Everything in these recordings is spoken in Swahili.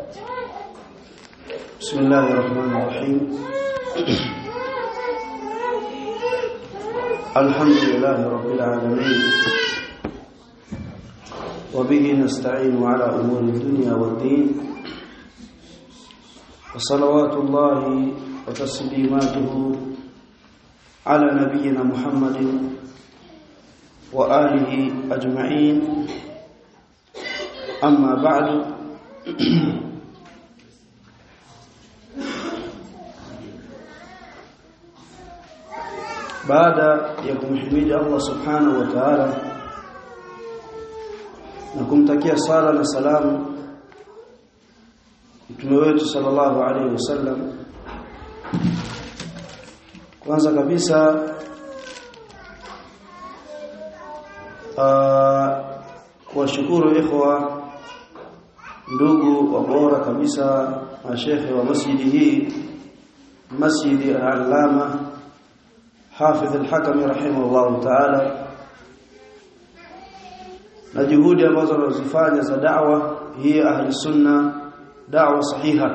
بسم الله الرحمن الرحيم الحمد لله رب العالمين وبه نستعين على أمور الدنيا والدين وصلوات الله وتسليماته على نبينا محمد وآله أجمعين أما بعد baada ya kumhimidi Allah subhanahu wa ta'ala na kumtakia sala na salamu mtume wetu sallallahu alaihi wasallam, kwanza kabisa kuwashukuru ikhwa ndugu wa bora kabisa mashekhe wa masjidi hii, Masjidi al-Allama Hafidh al-Hakami rahimahullah ta'ala, na juhudi ambazo wanazifanya za da'wa hii ahli sunna, da'wa sahiha.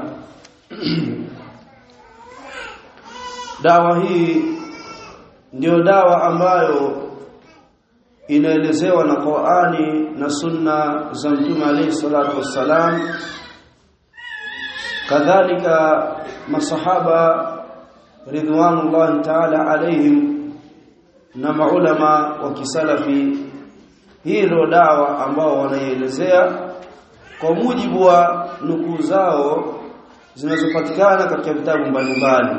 Da'wa hii ndio da'wa ambayo inaelezewa na Qur'ani na sunna za Mtume alayhi salatu wassalam, kadhalika masahaba ridwanullahi ta'ala alayhim na maulama wa kisalafi. Hii ndio dawa ambao wanaielezea kwa mujibu wa nukuu zao zinazopatikana katika vitabu mbalimbali.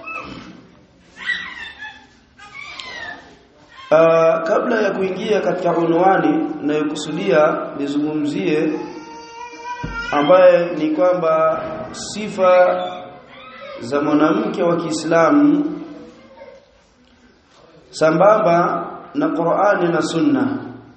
Kabla ya kuingia katika unwani ninayokusudia nizungumzie, ambaye ni kwamba sifa za mwanamke wa Kiislamu sambamba na Qur'ani na Sunna.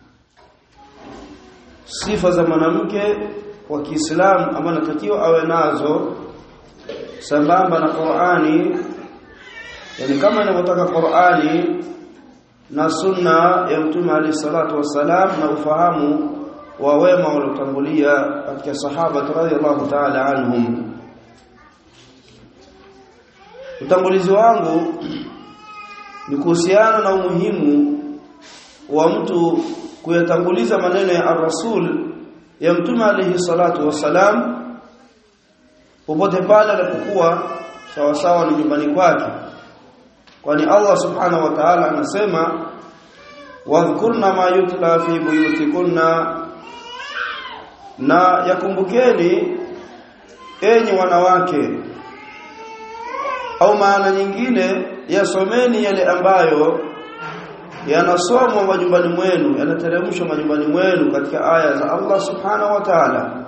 Sifa za mwanamke wa Kiislamu ambaye anatakiwa awe nazo sambamba na Qur'ani, yani kama inavyotaka Qur'ani na Sunna ya Mtume alayhi salatu wasalam, na ufahamu wa wema waliotangulia katika sahaba radhiyallahu ta'ala anhum. Utangulizi wangu ni kuhusiana na umuhimu wa mtu kuyatanguliza maneno ya ar-Rasul ya Mtume alayhi salatu wasalam popote pale alipokuwa, sawa sawa ni nyumbani kwake, kwani Allah subhanahu wa ta'ala anasema wadhkurna ma yutla fi buyutikunna, na yakumbukeni enyi wanawake, au maana nyingine yasomeni yale ambayo yanasomwa majumbani mwenu, yanateremshwa majumbani mwenu katika aya za Allah subhanahu wa ta'ala.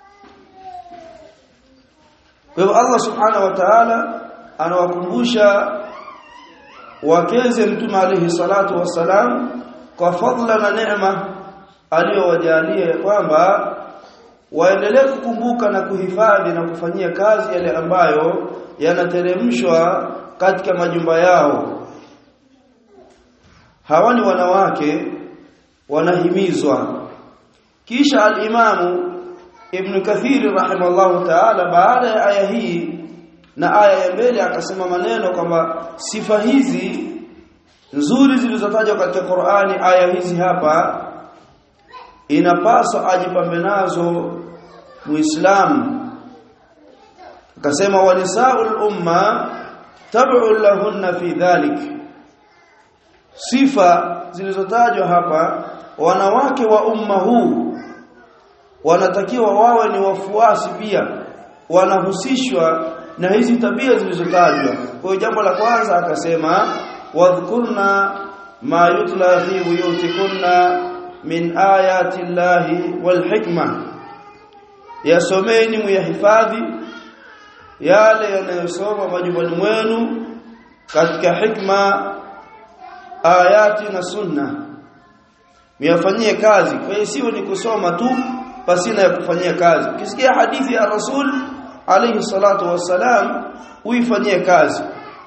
Kwa hivyo Allah subhanahu wa ta'ala anawakumbusha wakeze Mtume alayhi salatu wassalam kwa fadhila na neema aliyowajalia, kwamba waendelee kukumbuka na kuhifadhi na kufanyia kazi yale ambayo yanateremshwa katika majumba yao. Hawa ni wanawake wanahimizwa. Kisha al-Imamu Ibn Kathir rahimahullah ta'ala baada ya aya hii na aya ya mbele akasema maneno kwamba sifa hizi nzuri zilizotajwa katika Qur'ani, aya hizi hapa inapaswa ajipambe nazo Muislamu. Akasema wanisaul umma tab'u lahunna fi dhalik, sifa zilizotajwa hapa, wanawake wa umma huu wanatakiwa wawe ni wafuasi pia, wanahusishwa na hizi tabia zilizotajwa. Kwa jambo la kwanza akasema wadhkurna ma yutla fi buyutikunna min ayati llahi wal hikma, yasomeni muyahifadhi yale yanayosoma majumbani mwenu katika hikma, ayati na sunna, miyafanyie kazi. Kwa hiyo sio ni kusoma tu pasina ya kufanyia kazi. Ukisikia hadithi ya Rasul alayhi salatu wassalam uifanyie kazi.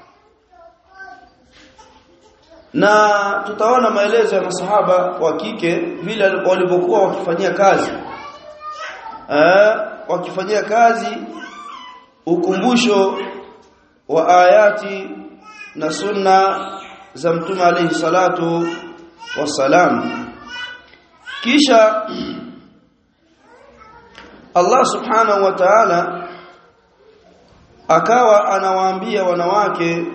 Na tutaona maelezo ya masahaba wa kike vile walipokuwa wakifanyia kazi wakifanyia kazi ukumbusho wa ayati na sunna za Mtume alayhi salatu wassalam. Kisha Allah subhanahu wa ta'ala akawa anawaambia wanawake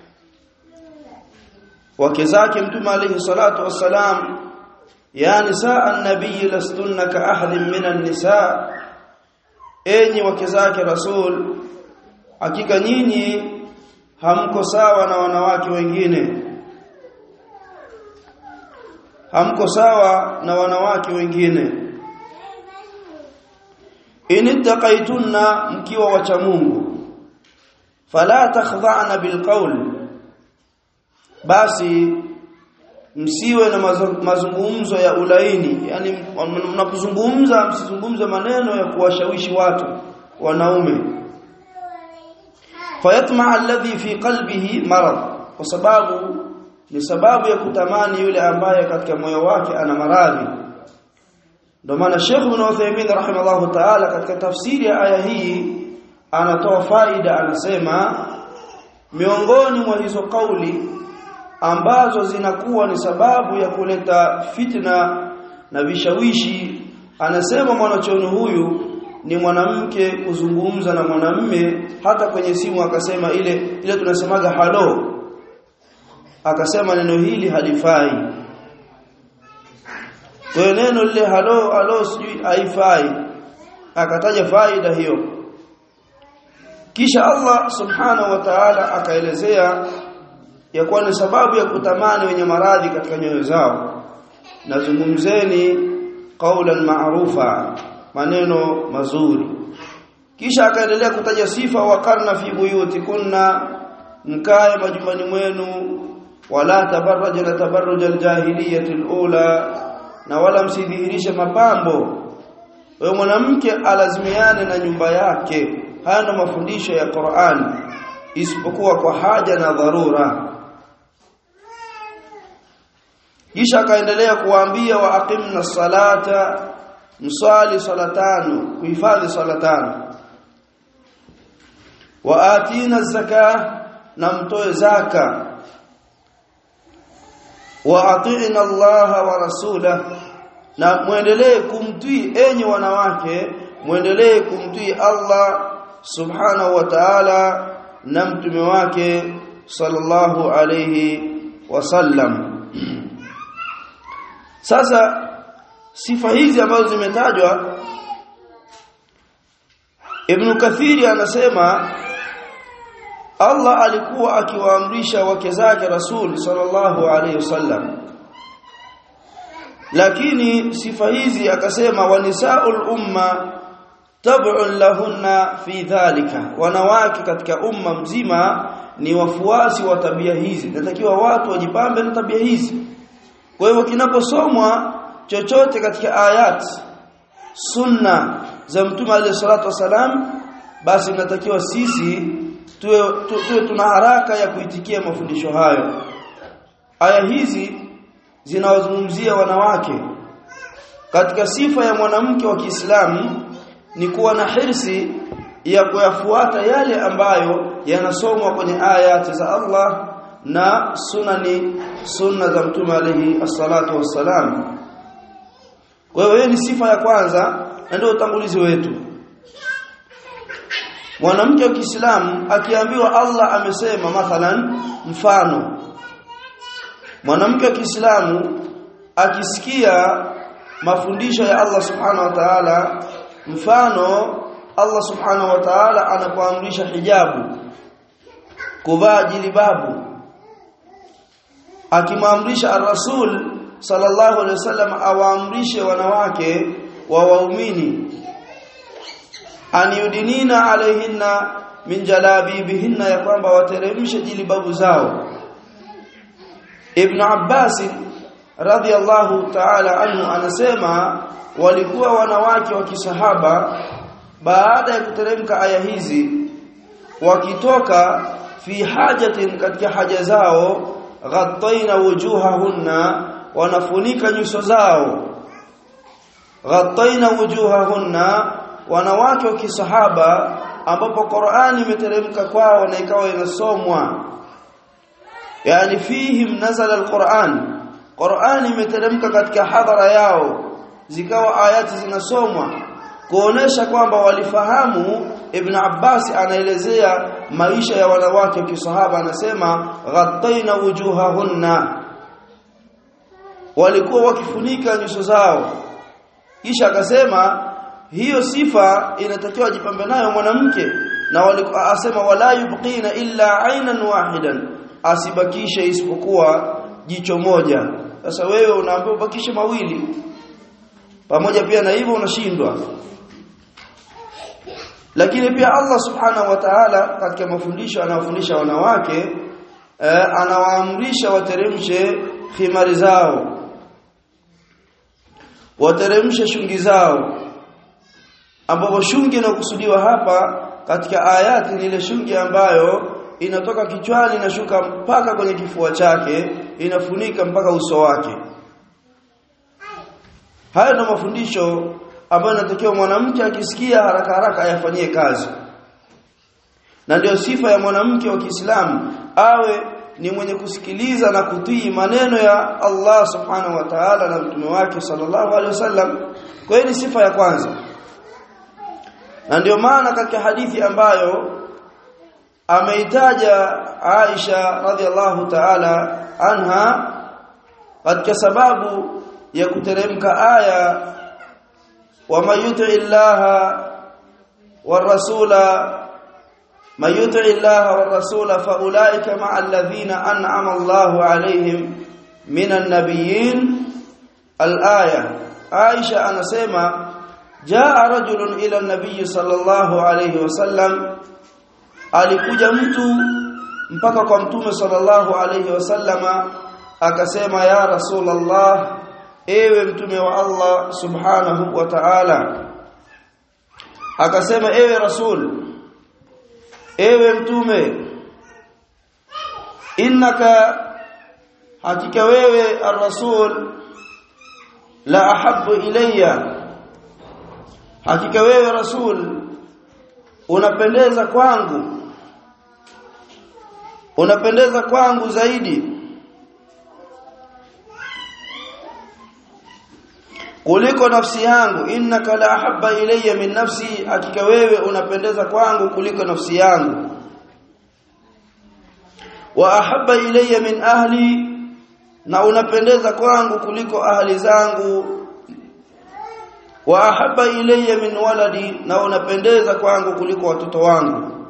wake zake Mtume alayhi salatu wassalam, ya nisaa an-nabiy lastunna ka ahadin minan nisaa, enyi wake zake Rasul, hakika nyinyi hamko sawa na wanawake wengine, hamko sawa na wanawake wengine. Inittaqaytunna, mkiwa wacha Mungu, fala takhdha'na bilqawl, basi msiwe na mazungumzo ya ulaini, yani mnapozungumza msizungumze maneno ya kuwashawishi watu wanaume. Fayatma alladhi fi qalbihi marad, kwa sababu ni sababu ya kutamani yule ambaye katika moyo wake ana maradhi. Ndio maana Sheikh Ibn Uthaymeen rahimahullah ta'ala katika tafsiri ya aya hii anatoa faida, anasema miongoni mwa hizo kauli ambazo zinakuwa ni sababu ya kuleta fitna na vishawishi, anasema mwanachuoni huyu ni mwanamke kuzungumza na mwanamume hata kwenye simu, akasema ile tunasemaga halo, akasema neno hili halifai. Kwa neno lile halo sijui haifai, akataja faida hiyo. Kisha Allah subhanahu wa ta'ala akaelezea ya kuwa ni sababu ya kutamani wenye maradhi katika nyoyo zao, nazungumzeni qawlan ma'rufa, maneno mazuri. Kisha akaendelea kutaja sifa, wakarna fi buyutikunna, mkae majumbani mwenu, wala tabarrajna tabarrujal jahiliyatil ula, na wala msidhihirishe mapambo. Wewe mwanamke alazimiane na nyumba yake. Haya ndio mafundisho ya Qur'an, isipokuwa kwa haja na dharura. Kisha akaendelea kuwaambia, wa aqimna salata, msali salatano, kuhifadhi salatano, wa atina zakah, na mtoe zaka, wa atiina Allah wa rasulah, na muendelee kumtii, enyi wanawake muendelee kumtii Allah subhanahu wa ta'ala na mtume wake sallallahu alayhi wasallam. Sasa sifa hizi ambazo zimetajwa, Ibn Kathir anasema Allah alikuwa akiwaamrisha wake zake Rasul sallallahu alayhi wasallam, lakini sifa hizi akasema wanisaul umma tab'un lahunna fi dhalika, wanawake katika umma mzima ni wafuasi wa tabia hizi, natakiwa watu wajipambe na tabia hizi. Kwa hivyo kinaposomwa chochote katika ayat sunna za Mtume alayhi salatu wasalam, basi natakiwa sisi tuwe tuna haraka ya kuitikia mafundisho hayo. Aya hizi zinawazungumzia wanawake. Katika sifa ya mwanamke wa Kiislamu ni kuwa na hirsi ya kuyafuata yale ambayo yanasomwa kwenye ayati za Allah na sunna za Mtume alayhi salatu wassalam. Kwa hiyo ni sifa ya kwanza na ndio utangulizi wetu. Mwanamke wa Kiislamu akiambiwa Allah amesema, mathalan mfano, mwanamke wa Kiislamu akisikia mafundisho ya Allah subhanahu wa ta'ala, mfano Allah subhanahu wa ta'ala anapoamrisha hijabu, kuvaa jilbabu, akimwamrisha ar-Rasul sallallahu alaihi wasallam awaamrishe wanawake wa waumini aniyudinina alaihinna min jalabibihinna, ya kwamba wateremshe jilbabu zao. Ibn Abbas radhiyallahu ta'ala anhu anasema walikuwa wanawake wa kisahaba baada ya kuteremka aya hizi wakitoka fi hajatin, katika haja zao, ghattaina wujuhahunna, wanafunika nyuso zao, ghattaina wujuhahunna, wanawake wa kisahaba ambapo Qur'ani imeteremka kwao na ikawa inasomwa, yani fihim nazala alquran, Qur'ani imeteremka katika hadhara yao, zikawa ayati zinasomwa kuonesha kwamba walifahamu. Ibn Abbas anaelezea maisha ya wanawake wa kisahaba, anasema ghattaina wujuhahunna, walikuwa wakifunika nyuso zao. Kisha akasema hiyo sifa inatakiwa jipambe nayo mwanamke, na walikuwa asema wala yubqina illa aynan wahidan, asibakishe isipokuwa jicho moja. Sasa wewe unaambiwa ubakishe mawili, pamoja pia na hivyo unashindwa. Lakini pia Allah subhanahu wa ta'ala katika mafundisho anawafundisha wanawake, anawaamrisha wateremshe khimari zao, wateremshe shungi zao, ambapo shungi inakusudiwa hapa katika ayati ni ile shungi ambayo inatoka kichwani na shuka mpaka kwenye kifua chake, inafunika mpaka uso wake. Haya ndio mafundisho ambayo inatakiwa mwanamke akisikia haraka haraka ayafanyie kazi. Na ndio sifa ya mwanamke wa Kiislamu, awe ni mwenye kusikiliza na kutii maneno ya Allah subhanahu wa ta'ala na mtume wake sallallahu alaihi wasallam. Kwa hiyo ni sifa ya kwanza. Na ndio maana katika hadithi ambayo ameitaja Aisha radhiallahu ta'ala anha katika sababu ya kuteremka aya وَمَن يُطِعِ اللَّهَ وَالرَّسُولَ مَن يُطِعِ اللَّهَ وَالرَّسُولَ فَأُولَئِكَ مَعَ الَّذِينَ أَنْعَمَ اللَّهُ عَلَيْهِمْ مِنَ النَّبِيِّينَ الآية. Aisha anasema jaa rajulun ila an-nabiy sallallahu alayhi wasallam, alikuja mtu mpaka kwa mtume sallallahu alayhi wasallama akasema ya Rasulullah, ewe mtume wa Allah subhanahu wa ta'ala. Akasema ewe Rasul, ewe mtume, innaka, hakika wewe ar-rasul, la ahabbu ilayya, hakika wewe Rasul unapendeza kwangu zaidi kuliko nafsi yangu. Innaka la ahabba ilayya min nafsi, hakika wewe unapendeza kwangu kuliko nafsi yangu. Wa ahabba ilayya min ahli, na unapendeza kwangu kuliko ahli zangu. Wa ahabba ilayya min waladi, na unapendeza kwangu kuliko watoto wangu.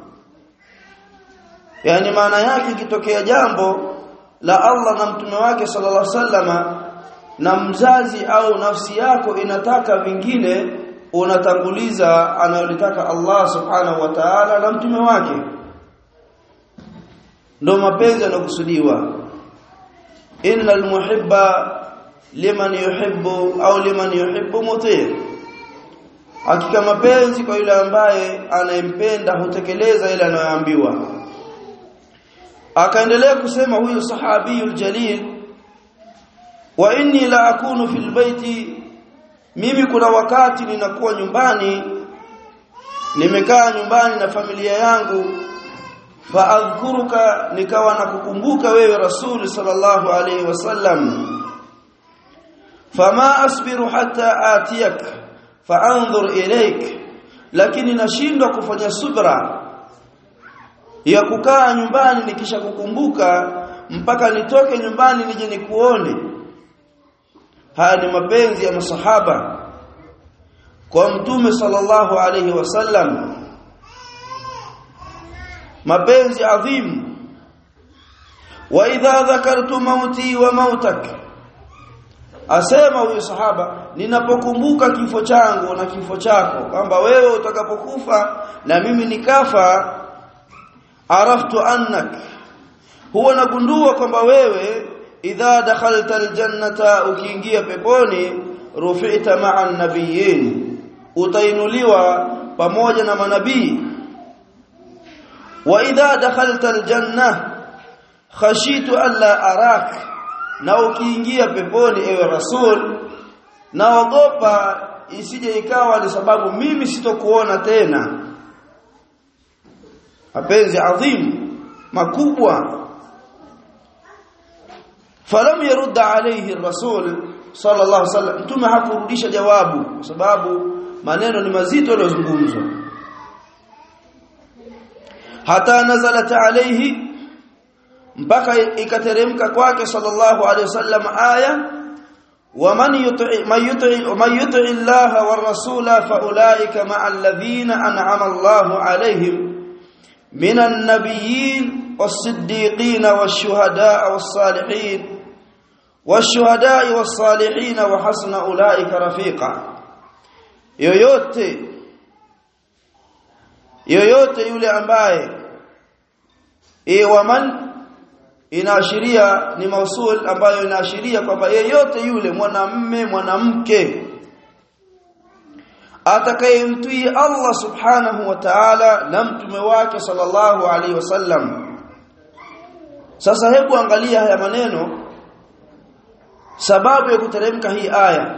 Yani maana yake ikitokea jambo la Allah na mtume wake sallallahu alaihi wasallama, na mzazi au nafsi yako inataka vingine, unatanguliza anayolitaka Allah subhanahu wa ta'ala na mtume wake. Ndio mapenzi yanakusudiwa. Innal muhibba liman yuhibbu au liman yuhibbu muti', hakika mapenzi kwa yule ambaye anayempenda hutekeleza ile anayoambiwa. Akaendelea kusema huyu sahabiyul jalil, wa inni la akunu fil baiti, mimi kuna wakati ninakuwa nyumbani, nimekaa nyumbani na familia yangu, fa adhkuruka, nikawa nakukumbuka wewe Rasul sallallahu alaihi wasallam, fama asbiru hatta atiyak fa anzur ilayk, lakini nashindwa kufanya subra ya kukaa nyumbani nikisha kukumbuka mpaka nitoke nyumbani nije nikuone. Haya ni mapenzi ya masahaba kwa mtume sallallahu alayhi wasallam, mapenzi adhim. Wa idha dhakartu mauti wa mautak, asema huyu sahaba, ninapokumbuka kifo changu na kifo chako, kwamba wewe utakapokufa na mimi nikafa, araftu annak, huwa nagundua kwamba wewe idha dakhalta aljannata, ukiingia peponi, rufi'ta ma'a an-nabiyyin, utainuliwa pamoja na manabii. Wa idha dakhalta aljanna khashitu alla arak, na ukiingia peponi ewe Rasul, naogopa isije ikawa ni sababu mimi sitokuona tena. Mapenzi adhim makubwa. Falam yurd alayhi ar-rasul sallallahu alayhi wasallam, mtume hakurudisha jawabu kwa sababu maneno ni mazito yaliyozungumzwa. Hata nazalat alayhi, mpaka ikateremka kwake sallallahu alayhi wasallam aya ومن يطع الله والرسول فاولئك مع الذين انعم الله عليهم من النبيين والصديقين والشهداء والصالحين وحسن اولئك رفيقا. yoyote yule ambaye waman inaashiria ni mausul ambayo inaashiria kwamba yeyote yule mwanamume mwanamke atakayemtii Allah subhanahu wa ta'ala na mtume wake sallallahu alaihi wasallam. Sasa hebu angalia haya maneno, sababu ya kuteremka hii aya.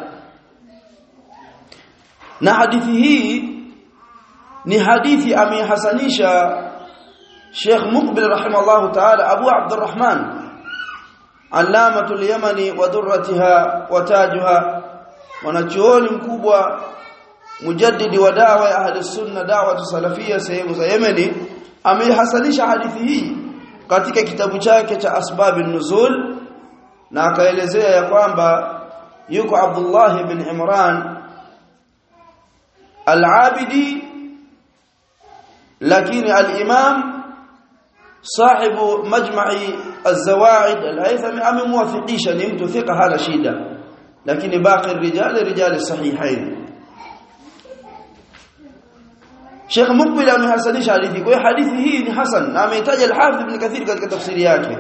Na hadithi hii ni hadithi amehasanisha Sheikh Muqbil rahimahullah ta'ala Abu Abdurrahman Allamatul Yamani wa durratiha wa tajuha, mwanachuoni mkubwa mujaddidi wa dawa ya ahli sunna da'wa salafia sehemu za Yemeni, amehasanisha hadithi hii katika kitabu chake cha Asbabun Nuzul, na akaelezea ya kwamba yuko Abdullah ibn Imran al-Abidi, lakini al-Imam sahibu majma'i az-zawaid al-Haythami amemwafikisha ni mtu thika, hana shida, lakini baqi rijal sahihain. Sheikh Muqbil amehasanisha hadithi, kwa hadithi hii ni hasan, na ameitaja al-Hafidh Ibn Kathir katika tafsiri yake.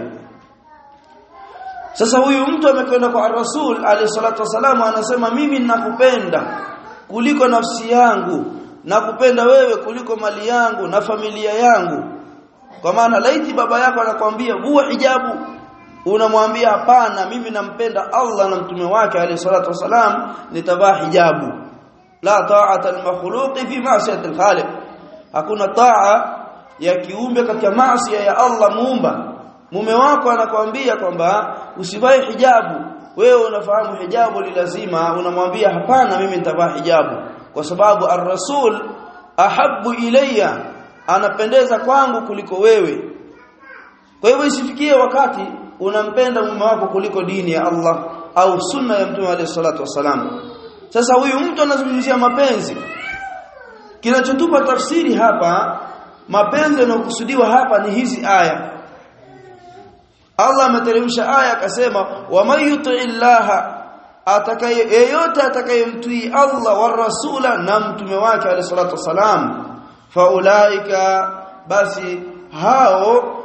Sasa huyu mtu amekwenda kwa Rasul alayhi salatu wasalam, anasema mimi ninakupenda kuliko nafsi yangu, nakupenda wewe kuliko mali yangu na familia yangu. Kwa maana laiti baba yako anakuambia vua hijabu, unamwambia hapana, mimi nampenda Allah na mtume wake alayhi salatu wasalam, nitavaa hijabu. La ta'ata al-makhluqi fi ma'siyati al-khaliq, hakuna taa ya kiumbe katika maasi ya Allah muumba. Mume wako anakuambia kwamba usivae hijabu, wewe unafahamu hijabu ni lazima, unamwambia hapana, mimi nitavaa hijabu kwa sababu ar-rasul ahabbu ilayya, anapendeza kwangu kuliko wewe. Kwa hivyo isifikie wakati unampenda mume wako kuliko dini ya Allah au sunna ya mtume alayhi salatu wasalam. Sasa huyu mtu anazungumzia mapenzi. Kinachotupa tafsiri hapa, mapenzi yanayokusudiwa hapa ni hizi aya. Allah ameteremsha aya akasema, wa may yuti'illaha, yeyote atakayemtii Allah wa rasula na mtume wake alayhi salatu wasalam, faulaika, basi hao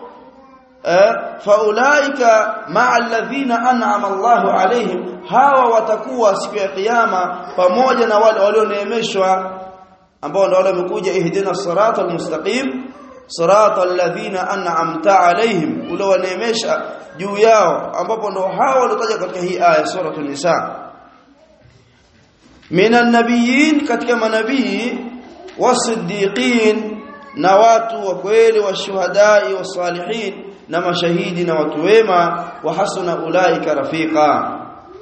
faulaika ma'a alladhina an'ama Allahu alayhim, hawa watakuwa siku ya kiyama pamoja na wale walioneemeshwa, ambao ndio wale wamekuja ihdina siratal mustaqim siratal ladhina an'amta alayhim, ule waneemesha juu yao, ambapo ndio hao waliotaja katika hii aya suratul nisa. Minan nabiyyin, katika manabii, wasiddiqin, na watu wa kweli, washuhadai, wasalihin, na mashahidi na watu wema, wa hasuna ulaika rafiqa.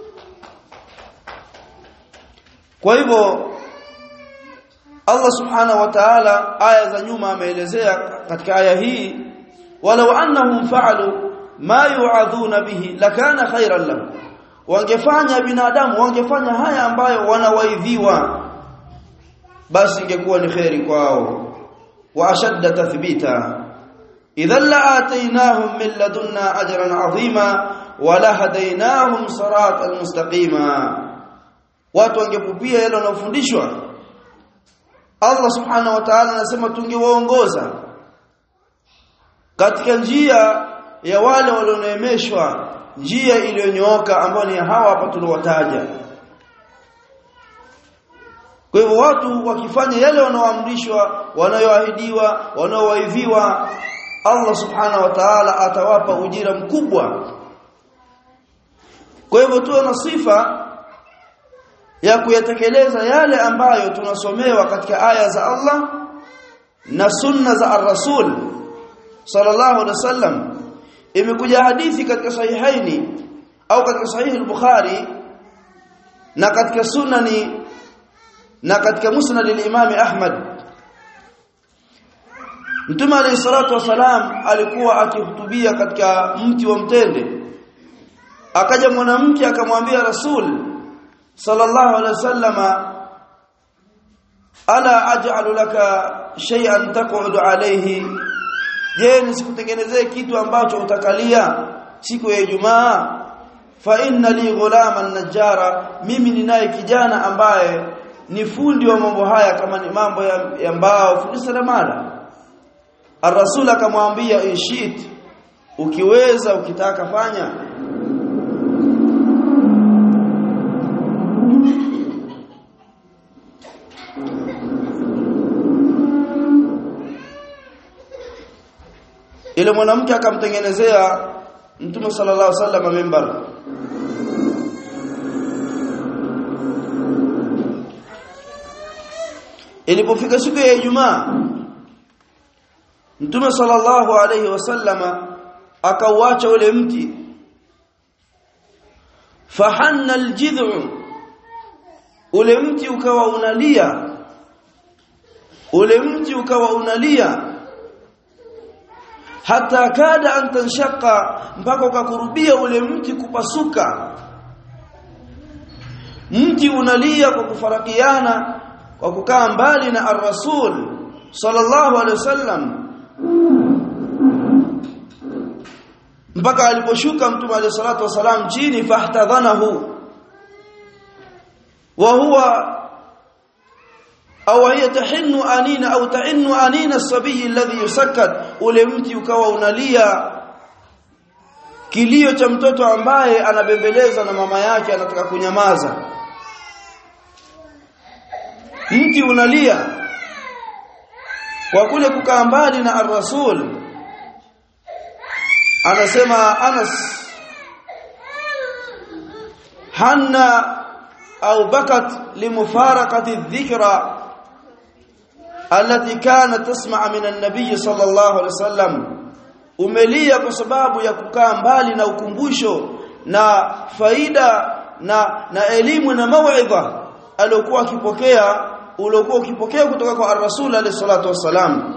Kwa hivyo Allah subhanahu wa ta'ala aya za nyuma ameelezea katika aya hii, walau annahum fa'alu ma yu'adhuna bihi lakana khairan lahum, wangefanya binadamu wangefanya haya ambayo wanawaidhiwa, basi ingekuwa ni khairi kwao. Wa ashadda tathbita, idhan la'atainahum min ladunna ajran 'azima wa lahadainahum siratan mustaqima, watu wangepupia yale wanayofundishwa. Allah subhanahu wa ta'ala anasema tungewaongoza katika njia ya wale walioneemeshwa, njia iliyonyooka ambayo ni hawa hapa tuliowataja. Kwa hivyo watu wakifanya yale wanaoamrishwa, wanayoahidiwa, wanaowaidhiwa, Allah subhanahu wa ta'ala atawapa ujira mkubwa. Kwa hivyo tuwe na sifa ya kuyatekeleza yale ambayo tunasomewa katika aya za Allah na sunna za ar-Rasul sallallahu alaihi wasallam. Imekuja hadithi katika sahihaini au katika sahihi al-Bukhari na katika sunani na katika musnad al-Imam Ahmad. Mtume alayhi salatu wasalam alikuwa akihutubia katika mti wa mtende. Akaja mwanamke akamwambia Rasul sallallahu alaihi wasallama, ala aj'alu laka shay'an taq'udu alayhi, je nisikutengenezee kitu ambacho utakalia siku ya Ijumaa? Fa inna li ghulaman najjara, mimi ninaye kijana ambaye ni fundi wa mambo haya, kama ni mambo ya mbao, fundi seremala. Ar-Rasul akamwambia, ishit, ukiweza ukitaka fanya. Ile mwanamke akamtengenezea Mtume sallallahu alaihi wasallam mimbar. Ilipofika siku ya Ijumaa, Mtume sallallahu alaihi wasallama akauacha ule mti. Fahanna aljid'u, ule mti ukawa unalia, ule mti ukawa unalia, hata kada an tanshaqqa, mpaka ukakurubia ule mti kupasuka. Mti unalia kwa kufarakiana, kwa kukaa mbali na ar-Rasul sallallahu alaihi wasallam, mpaka aliposhuka Mtume alayhi salatu wasalam chini, fahtadhanahu wa huwa au hiya tahinnu anina au ta'innu anina as-sabiy alladhi yusakkat, ule mti ukawa unalia kilio cha mtoto ambaye anabembeleza na mama yake anataka kunyamaza. Mti unalia kwa kule kukaa mbali na ar-Rasul. Anasema Anas, hanna au bakat limufaraqati adh-dhikra التي كانت تسمع من النبي صلى الله عليه وسلم, umelia kwa sababu ya kukaa mbali na ukumbusho na faida na elimu na mauidha aliyokuwa akipokea, uliokuwa ukipokea kutoka kwa ar-Rasul alayhi salatu wasalam.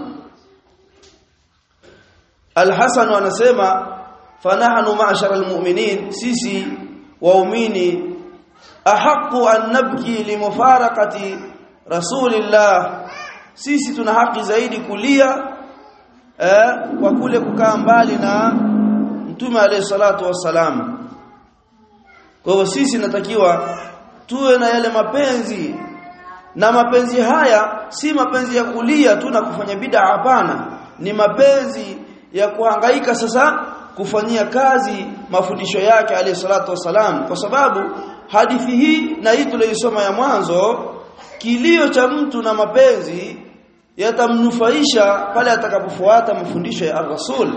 Al-Hasan anasema, fanahnu ma'ashara al-mu'minin, sisi waumini, ahqqu an nabki limufaraqati rasulillah, sisi tuna haki zaidi kulia kwa kule kukaa mbali na Mtume alayhi salatu wasalam. Kwa hivyo sisi natakiwa tuwe na yale mapenzi, na mapenzi haya si mapenzi ya kulia tu na kufanya bid'a, hapana, ni mapenzi ya kuhangaika sasa kufanyia kazi mafundisho yake alayhi salatu wasalam. Kwa sababu hadithi hii na hii tuliyosoma ya mwanzo, kilio cha mtu na mapenzi yatamnufaisha pale atakapofuata mafundisho ya ar-Rasul.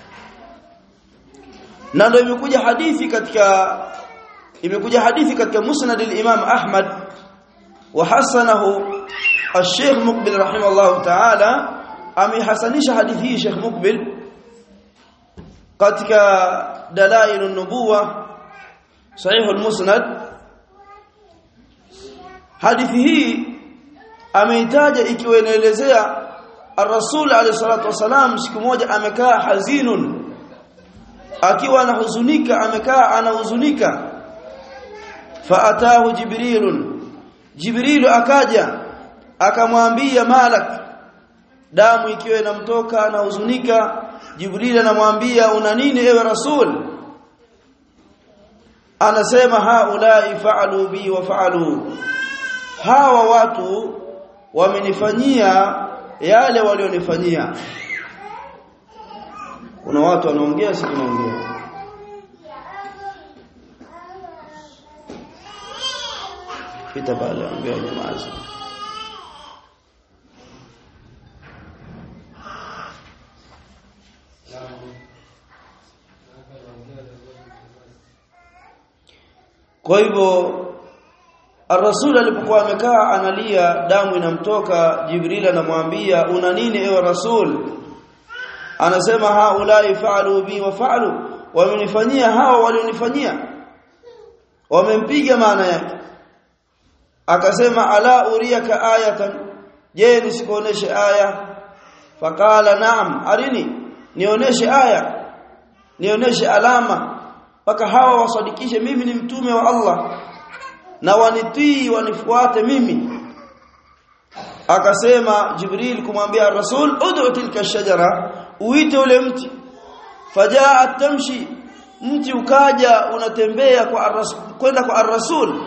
Na ndio imekuja hadithi katika musnad al-Imam Ahmad wa hasanahu al-Sheikh Muqbil rahimahullah ta'ala, amehasanisha hadithi hii Sheikh Muqbil katika Dalail an-Nubuwah Sahih al-Musnad. Hadithi hii ameitaja ikiwa inaelezea ar-Rasul alayhi salatu wasalam siku moja amekaa hazinun, akiwa anahuzunika, amekaa anahuzunika. Faatahu Jibril akaja akamwambia, malak, damu ikiwa inamtoka anahuzunika. Jibril anamwambia, una nini ewe Rasul? Anasema, haulai fa'alu bi wa fa'alu, hawa watu wamenifanyia yale walionifanyia. Kuna watu wanaongea, si tunaongea. Pita pale, ongea nyamaza. Kwa hivyo Ar-Rasul alipokuwa amekaa analia, damu inamtoka, Jibril anamwambia una nini ewe Rasul? Anasema haulai fa'alu bi wa fa'alu, wamenifanyia hao walionifanyia, wamempiga maana yake. Akasema ala uriyaka ayatan, je nisikuoneshe aya? Faqala na'am, arini, nionyeshe aya, nionyeshe alama mpaka hawa wasadikishe mimi ni mtume wa Allah na wanitii wanifuate mimi. Akasema Jibril kumwambia Rasul, ud'u tilka shajara, uite ule mti. Fajaat tamshi, mti ukaja unatembea kwenda kwa Ar-Rasul.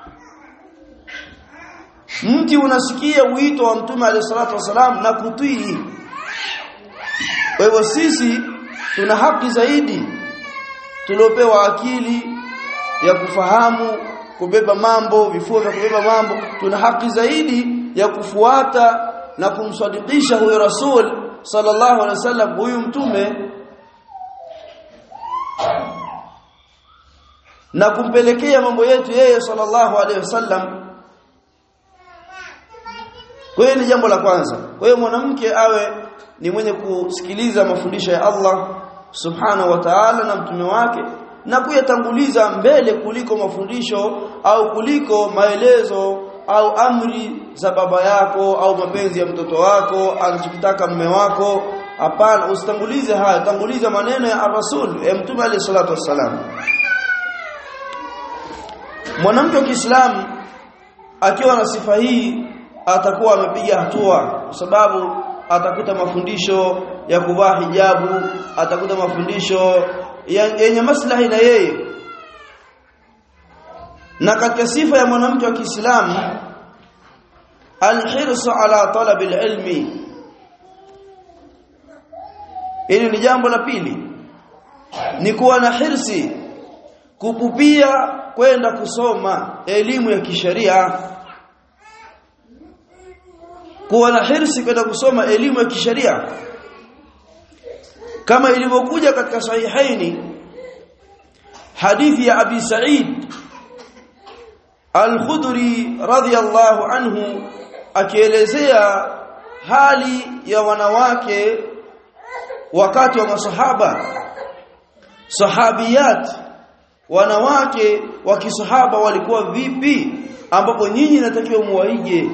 Mti unasikia wito wa Mtume alayhi salatu wasalam na kutii. Kwa hivyo sisi tuna haki zaidi tuliopewa akili ya kufahamu kubeba mambo, vifua vya kubeba mambo, tuna haki zaidi ya kufuata na kumsadikisha huyo Rasul sallallahu alaihi wasallam, huyu mtume, na kumpelekea mambo yetu yeye sallallahu alaihi wasallam. Kwa hiyo ni jambo la kwanza. Kwa hiyo mwanamke awe ni mwenye kusikiliza mafundisho ya Allah subhanahu wa ta'ala na mtume wake na kuyatanguliza mbele kuliko mafundisho au kuliko maelezo au amri za baba yako au mapenzi ya mtoto wako anachotaka mume wako. Hapana, usitangulize haya, tanguliza maneno ya Rasul ya Mtume alayhi salatu wassalam. Mwanamke wa Kiislamu akiwa na sifa hii atakuwa amepiga hatua, kwa sababu atakuta mafundisho ya kuvaa hijabu, atakuta mafundisho yenye maslahi na yeye. Na katika sifa ya mwanamke wa Kiislamu al-hirsu ala talab al-ilmi. Hili ni jambo la pili, ni kuwa na hirsi, kupupia kwenda kusoma elimu ya kisheria. Kuwa na hirsi kwenda kusoma elimu ya kisheria kama ilivyokuja katika sahihaini hadithi ya Abi Sa'id Al-Khudri radhiyallahu anhu akielezea hali ya wanawake wakati wa masahaba, sahabiyat, wanawake wa kisahaba walikuwa vipi, ambapo nyinyi natakiwa muwaige.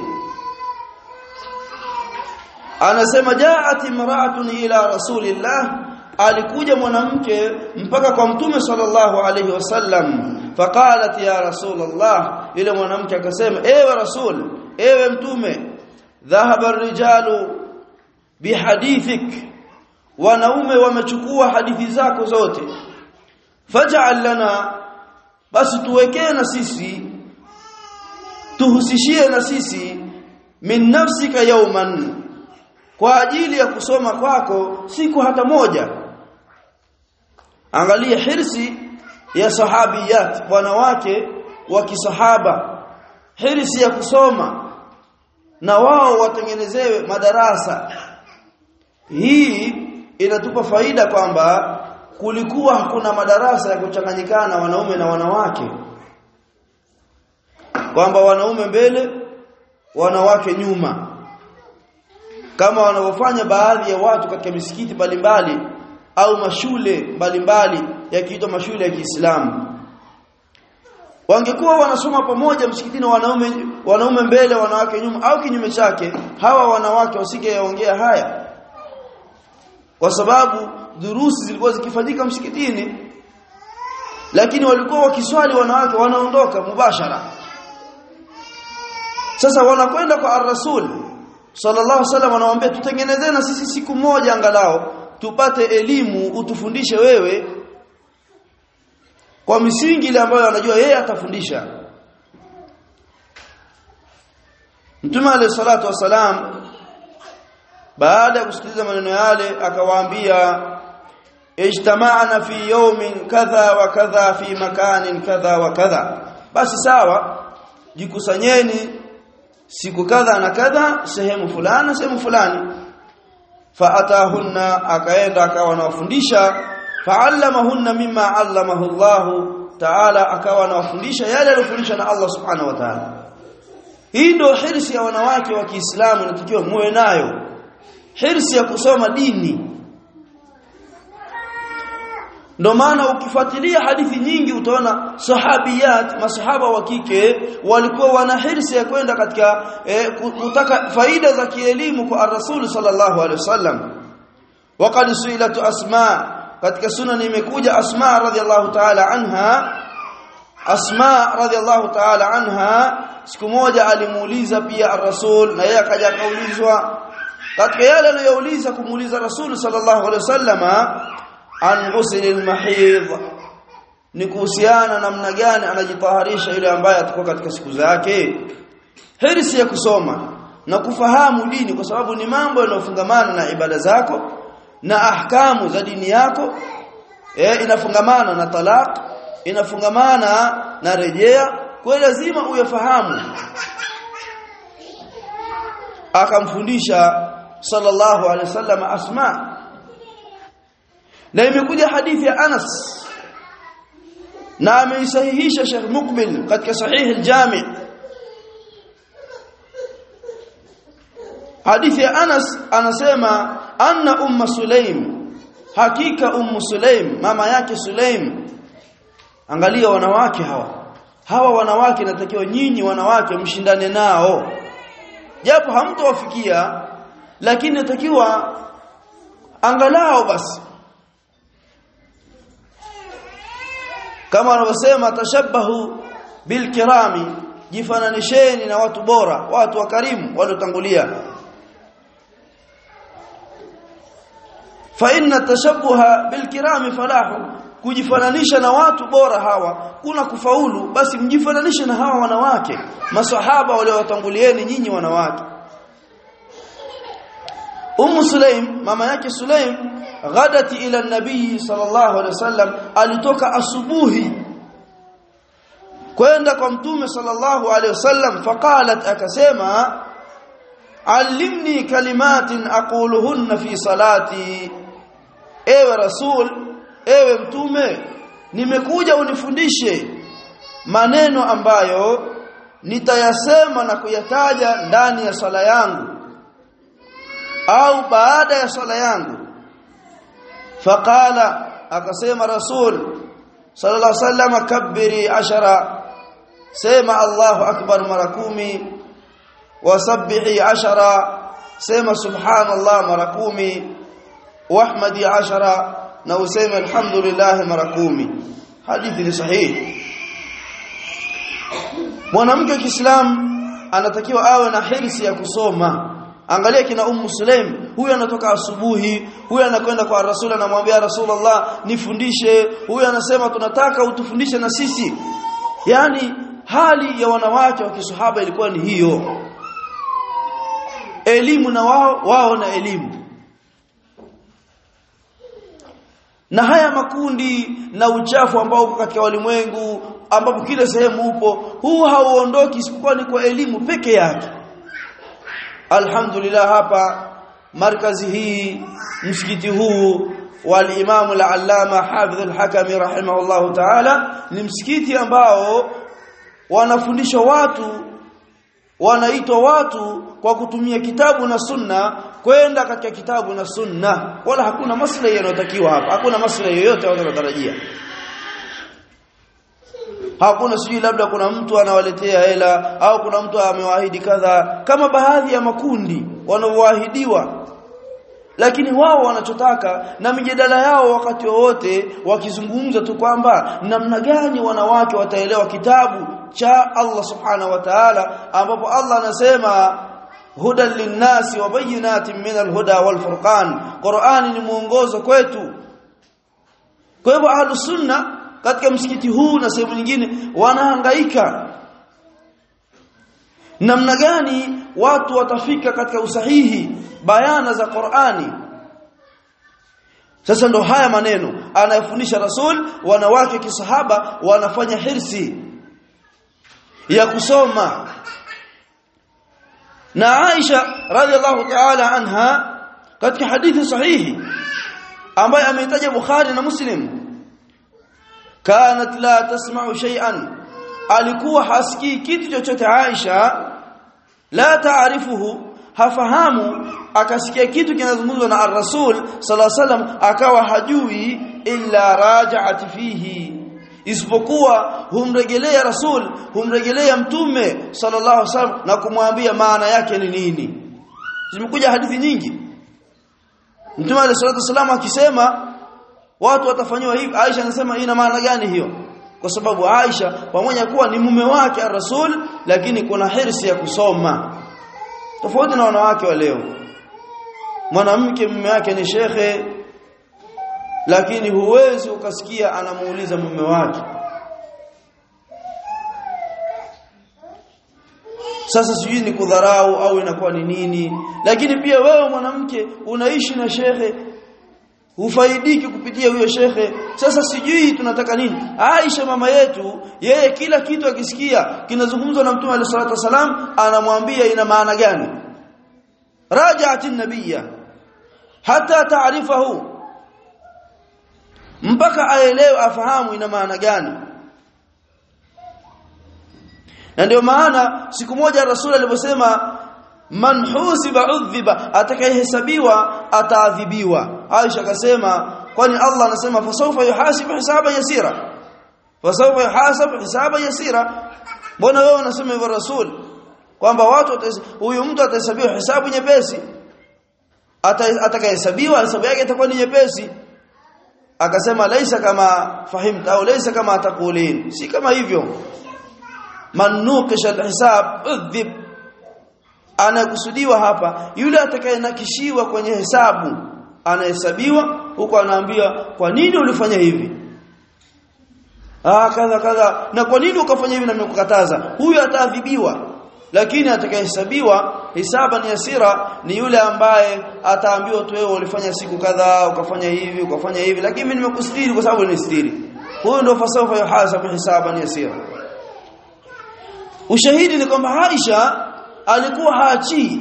Anasema jaat imra'atun ila rasulillah, alikuja mwanamke mpaka kwa mtume sallallahu alayhi wasallam. Faqalat ya rasulullah, ile mwanamke akasema ewe rasul, ewe mtume, dhahaba ar-rijalu bihadithik, wanaume wamechukua hadithi zako zote. Faj'al lana, basi tuwekee na sisi, tuhusishie na sisi, min nafsika yawman, kwa ajili ya kusoma kwako siku hata moja. Angalia hirsi ya sahabiyat, wanawake wa kisahaba, hirsi ya kusoma na wao watengenezewe madarasa. Hii inatupa faida kwamba kulikuwa hakuna madarasa ya kuchanganyikana wanaume na wanawake, kwamba wanaume mbele wanawake nyuma, kama wanavyofanya baadhi ya watu katika misikiti mbalimbali au mashule mbalimbali yakiitwa mashule ya Kiislamu. Wangekuwa wanasoma pamoja msikitini, wanaume mbele wanawake nyuma, au kinyume chake, hawa wanawake wasingeongea haya, kwa sababu durusi zilikuwa zikifanyika msikitini, lakini walikuwa wakiswali wanawake wanaondoka mubashara. Sasa wanakwenda kwa Ar-Rasul sallallahu alaihi wasallam, anawaambia tutengenezee na sisi siku moja angalau tupate elimu, utufundishe wewe kwa misingi ile ambayo anajua yeye atafundisha. Mtume alayhi salatu wasalam baada ya kusikiliza maneno yale akawaambia ijtama'na fi yawmin kadha wa kadha fi makanin kadha wa kadha, basi sawa, jikusanyeni siku kadha na kadha sehemu fulani sehemu fulani. Faatahunna, akaenda akawa anawafundisha. Fa'allamahunna mimma 'allamahu Allah, ta'ala akawa anawafundisha yale aliyofundisha na Allah subhanahu wa ta'ala. Hii ndio hirsi ya wanawake wa Kiislamu inatakiwa muwe nayo, hirsi ya kusoma dini. Ndio maana ukifuatilia hadithi nyingi utaona sahabiyat, masahaba wa kike walikuwa wana hirsi ya kwenda katika kutaka faida za kielimu kwa Rasul sallallahu alaihi wasallam. Waqad suilatu Asma, katika sunan imekuja Asma radhiallahu ta'ala anha. Asma radhiallahu ta'ala anha siku moja alimuuliza pia Rasul, na yeye akaja akaulizwa katika yale aliyouliza kumuuliza Rasul sallallahu alaihi wasallama an ghuslil mahidh, ni kuhusiana namna gani anajitaharisha yule ambaye atakuwa katika siku zake. Hirsi ya kusoma na kufahamu dini, kwa sababu ni mambo yanayofungamana na ibada zako na ahkamu za dini yako. Inafungamana na talaq, inafungamana na rejea, kwa lazima uyafahamu. Akamfundisha sallallahu alaihi wasallam Asma. Na imekuja hadithi ya Anas na ameisahihisha Sheikh Muqbil katika Sahih al-Jami'. Hadithi ya Anas anasema anna Sulaim, hakika Sulaim mama yake Sulaim. Angalia wanawake hawa wanawake, natakiwa nyinyi wanawake mshindane nao, japo hamtowafikia, lakini natakiwa angalau basi kama wanavyosema tashabbahu bilkirami, jifananisheni na watu bora, watu wakarimu waliotangulia. Fa inna tashabbuha bilkirami falahu, kujifananisha na watu bora hawa kuna kufaulu. Basi mjifananishe na hawa wanawake masahaba waliowatangulieni nyinyi wanawake. Sulaim mama yake Sulaim ghadati ila nabii sallallahu alaihi wasallam, alitoka asubuhi kwenda kwa mtume sallallahu alaihi wasallam. Faqalat, akasema allimni kalimatin aquluhunna fi salati, ewe Rasul, ewe mtume, nimekuja unifundishe maneno ambayo nitayasema na kuyataja ndani ya sala yangu au baada ya sala yangu. Faqala, akasema Rasul sallallahu alaihi wasallam, kabbiri 10, sema Allahu akbar mara 10, wasabbihi 10, sema subhanallah mara 10, wahmadi 10, na useme alhamdulillah mara 10. Hadithi ni sahihi. Mwanamke wa Kiislamu anatakiwa awe na hirsi ya kusoma. Angalia kina Sulaim, huyu anatoka asubuhi, huyu anakwenda kwa Rasul, anamwambia Rasulullah nifundishe, huyu anasema tunataka utufundishe na sisi. Yani hali ya wanawake wa kisahaba ilikuwa ni hiyo, elimu na wao na elimu. Na haya makundi na uchafu ambao uko katika walimwengu, ambapo kila sehemu upo, huu hauondoki isipokuwa ni kwa elimu peke yake. Alhamdulillah, hapa markazi hii, msikiti huu wal Imam al-Allama Hafidh al-Hakami rahimahullah ta'ala, ni msikiti ambao wanafundisha watu, wanaitwa watu kwa kutumia kitabu na sunna, kwenda katika kitabu na sunna, wala hakuna maslahi yanayotakiwa hapa, hakuna maslahi yoyote wanayotarajia. Hakuna sijui labda kuna mtu anawaletea hela au kuna mtu amewaahidi kadha, kama baadhi ya makundi wanaoahidiwa. Lakini wao wanachotaka na mijadala yao wakati wote wakizungumza tu kwamba namna gani wanawake wataelewa kitabu cha Allah subhanahu wa ta'ala, ambapo Allah anasema hudan linnasi wa bayyinatin minal huda wal furqan, Qur'ani ni mwongozo kwetu. Kwa hivyo ahlus sunna katika msikiti huu na sehemu nyingine wanahangaika namna gani watu watafika katika usahihi bayana za Qur'ani. Sasa ndo haya maneno anayefundisha Rasul, wanawake kisahaba wanafanya hirsi ya kusoma. Na Aisha radhiallahu ta'ala anha katika hadithi sahihi ambayo ameitaja Bukhari na Muslim, kanat la tasma'u shay'an, alikuwa hasikii kitu chochote Aisha, la taarifuhu, hafahamu, akasikia kitu kinazungumzwa na ar-Rasul sallallahu alaihi wasallam akawa hajui, illa raja'at fihi, isipokuwa humrejelea Rasul, humrejelea Mtume sallallahu alaihi wasallam na kumwambia maana yake ni nini. Zimekuja hadithi nyingi Mtume sallallahu alaihi wasallam akisema watu watafanywa hivi, Aisha anasema ina maana gani hiyo? Kwa sababu Aisha pamoja kuwa ni mume wake ar-Rasul, lakini kuna hirsi ya kusoma, tofauti na wanawake wa leo. Mwanamke mume wake ni shekhe, lakini huwezi ukasikia anamuuliza mume wake. Sasa sijui ni kudharau au inakuwa ni nini, lakini pia wewe mwanamke unaishi na shekhe, ufaidiki kupitia huyo shekhe. Sasa sijui tunataka nini. Aisha mama yetu, yeye kila kitu akisikia kinazungumzwa na Mtume sallallahu alaihi wasallam anamwambia ina maana gani. Raja'atin nabiyya hata taarifahu, mpaka aelewe, afahamu ina maana gani. Na ndio maana siku moja Rasul aliposema man husiba udhiba, atakayehesabiwa ataadhibiwa. Aisha akasema kwani Allah anasema fasawfa yuhasibu hisaban yasira, fasawfa yuhasibu hisaban yasira, mbona wewe unasema hivyo Rasul kwamba watu huyu mtu atahesabiwa hisabu nyepesi, atakayehesabiwa hisabu yake itakuwa ni nyepesi? Akasema laisa kama fahimta au laisa kama taqulin, si kama hivyo. Man nuqisha alhisab udhib, anakusudiwa hapa yule atakayenakishiwa kwenye hesabu, anahesabiwa huko, anaambiwa kwa nini ulifanya hivi, kadha, na kwa nini ukafanya hivi na nimekukataza, huyu ataadhibiwa. Lakini atakayehesabiwa hisaban yasira ni yule ambaye ataambiwa tu wewe ulifanya siku kadha, ukafanya hivi, lakini mimi nimekustiri kwa sababu nilistiri. Huyo ndio fasawfa yuhasabu hisaban yasira. Ushahidi ni kwamba Aisha alikuwa haachi,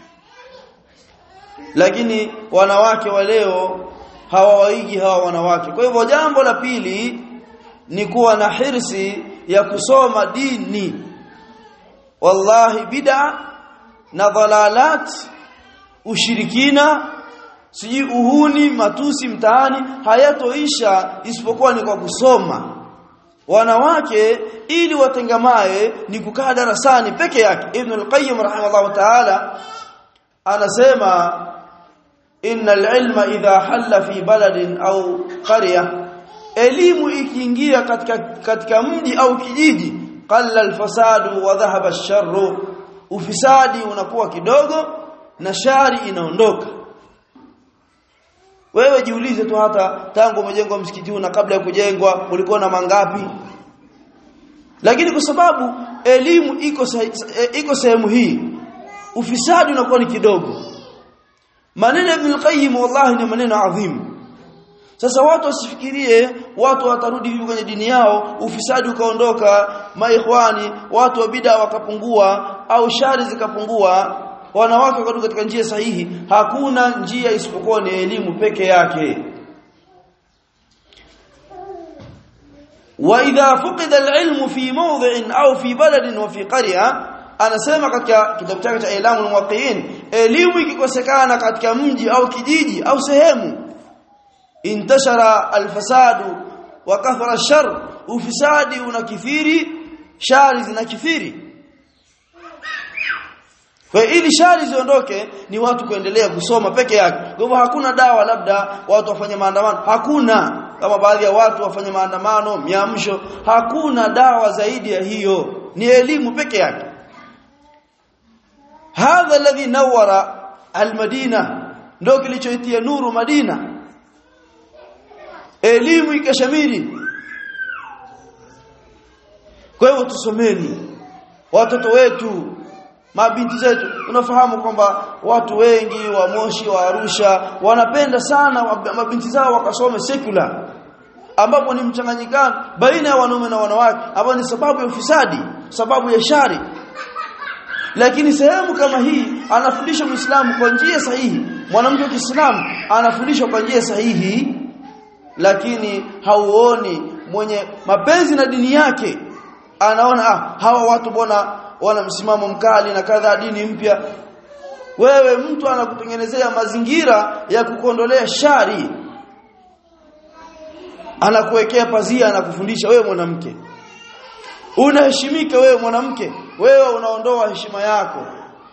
lakini wanawake wa leo hawawaigi hawa wanawake. Kwa hivyo jambo la pili ni kuwa na hirsi ya kusoma dini. Wallahi bid'a na dhalalat, ushirikina, siji uhuni, matusi mtaani hayatoisha isipokuwa ni kwa kusoma. Wanawake ili watengamae ni kukaa darasani peke yake. Ibn al-Qayyim rahimahullah ta'ala anasema innal ilma idha halla fi baladin au qarya, elimu ikiingia katika mji au kijiji, qalla al-fasadu wa dhahaba ash-sharru, ufisadi unakuwa kidogo na shari inaondoka. Wewe jiulize tu, hata tangu umejengwa msikiti huu na kabla ya kujengwa ulikuwa na mangapi? Lakini kwa sababu elimu iko sehemu hii, ufisadi unakuwa ni kidogo. Maneno ya Ibn al-Qayyim wallahi ni maneno adhimu. Sasa watu wasifikirie watu watarudi hivi kwenye dini yao, ufisadi ukaondoka, maikhwani, watu wa bid'a wakapungua au shari zikapungua, wanawake wakarudi katika njia sahihi. Hakuna njia isipokuwa ni elimu peke yake. Wa idha fuqida al-ilmu fi mawdhi'in au fi baladin wa fi qarya, anasema katika kitabu chake cha Ilamul Muwaqqi'in, elimu ikikosekana katika mji au kijiji au sehemu, intashara al-fasadu wa kathara ash-sharr, ufisadi unakithiri, shari zinakithiri. Kwa ili shari ziondoke ni watu kuendelea kusoma peke yake. Kwa hivyo hakuna dawa labda watu wafanye maandamano, hakuna. Kama baadhi ya watu wafanye maandamano, miamsho, hakuna dawa zaidi ya hiyo, ni elimu peke yake. Hadha alladhi nawara al-Madina, ndio kilichoitia nuru Madina, elimu ikashamiri. Kwa hivyo tusomeni watoto wetu, mabinti zetu. Unafahamu kwamba watu wengi wa Moshi, wa Arusha wanapenda sana mabinti zao wakasome secular, ambapo ni mchanganyikano baina ya wanaume na wanawake, ambapo ni sababu ya ufisadi, sababu ya shari. Lakini sehemu kama hii anafundisha Muislamu kwa njia sahihi, mwanamke wa Kiislamu anafundishwa kwa njia sahihi, lakini hauoni mwenye mapenzi na dini yake anaona hawa watu bona wana msimamo mkali na kadha dini mpya. Wewe mtu anakutengenezea mazingira ya kukondolea shari, anakuwekea pazia, anakufundisha wewe mwanamke unaheshimika, wewe mwanamke wewe unaondoa heshima yako.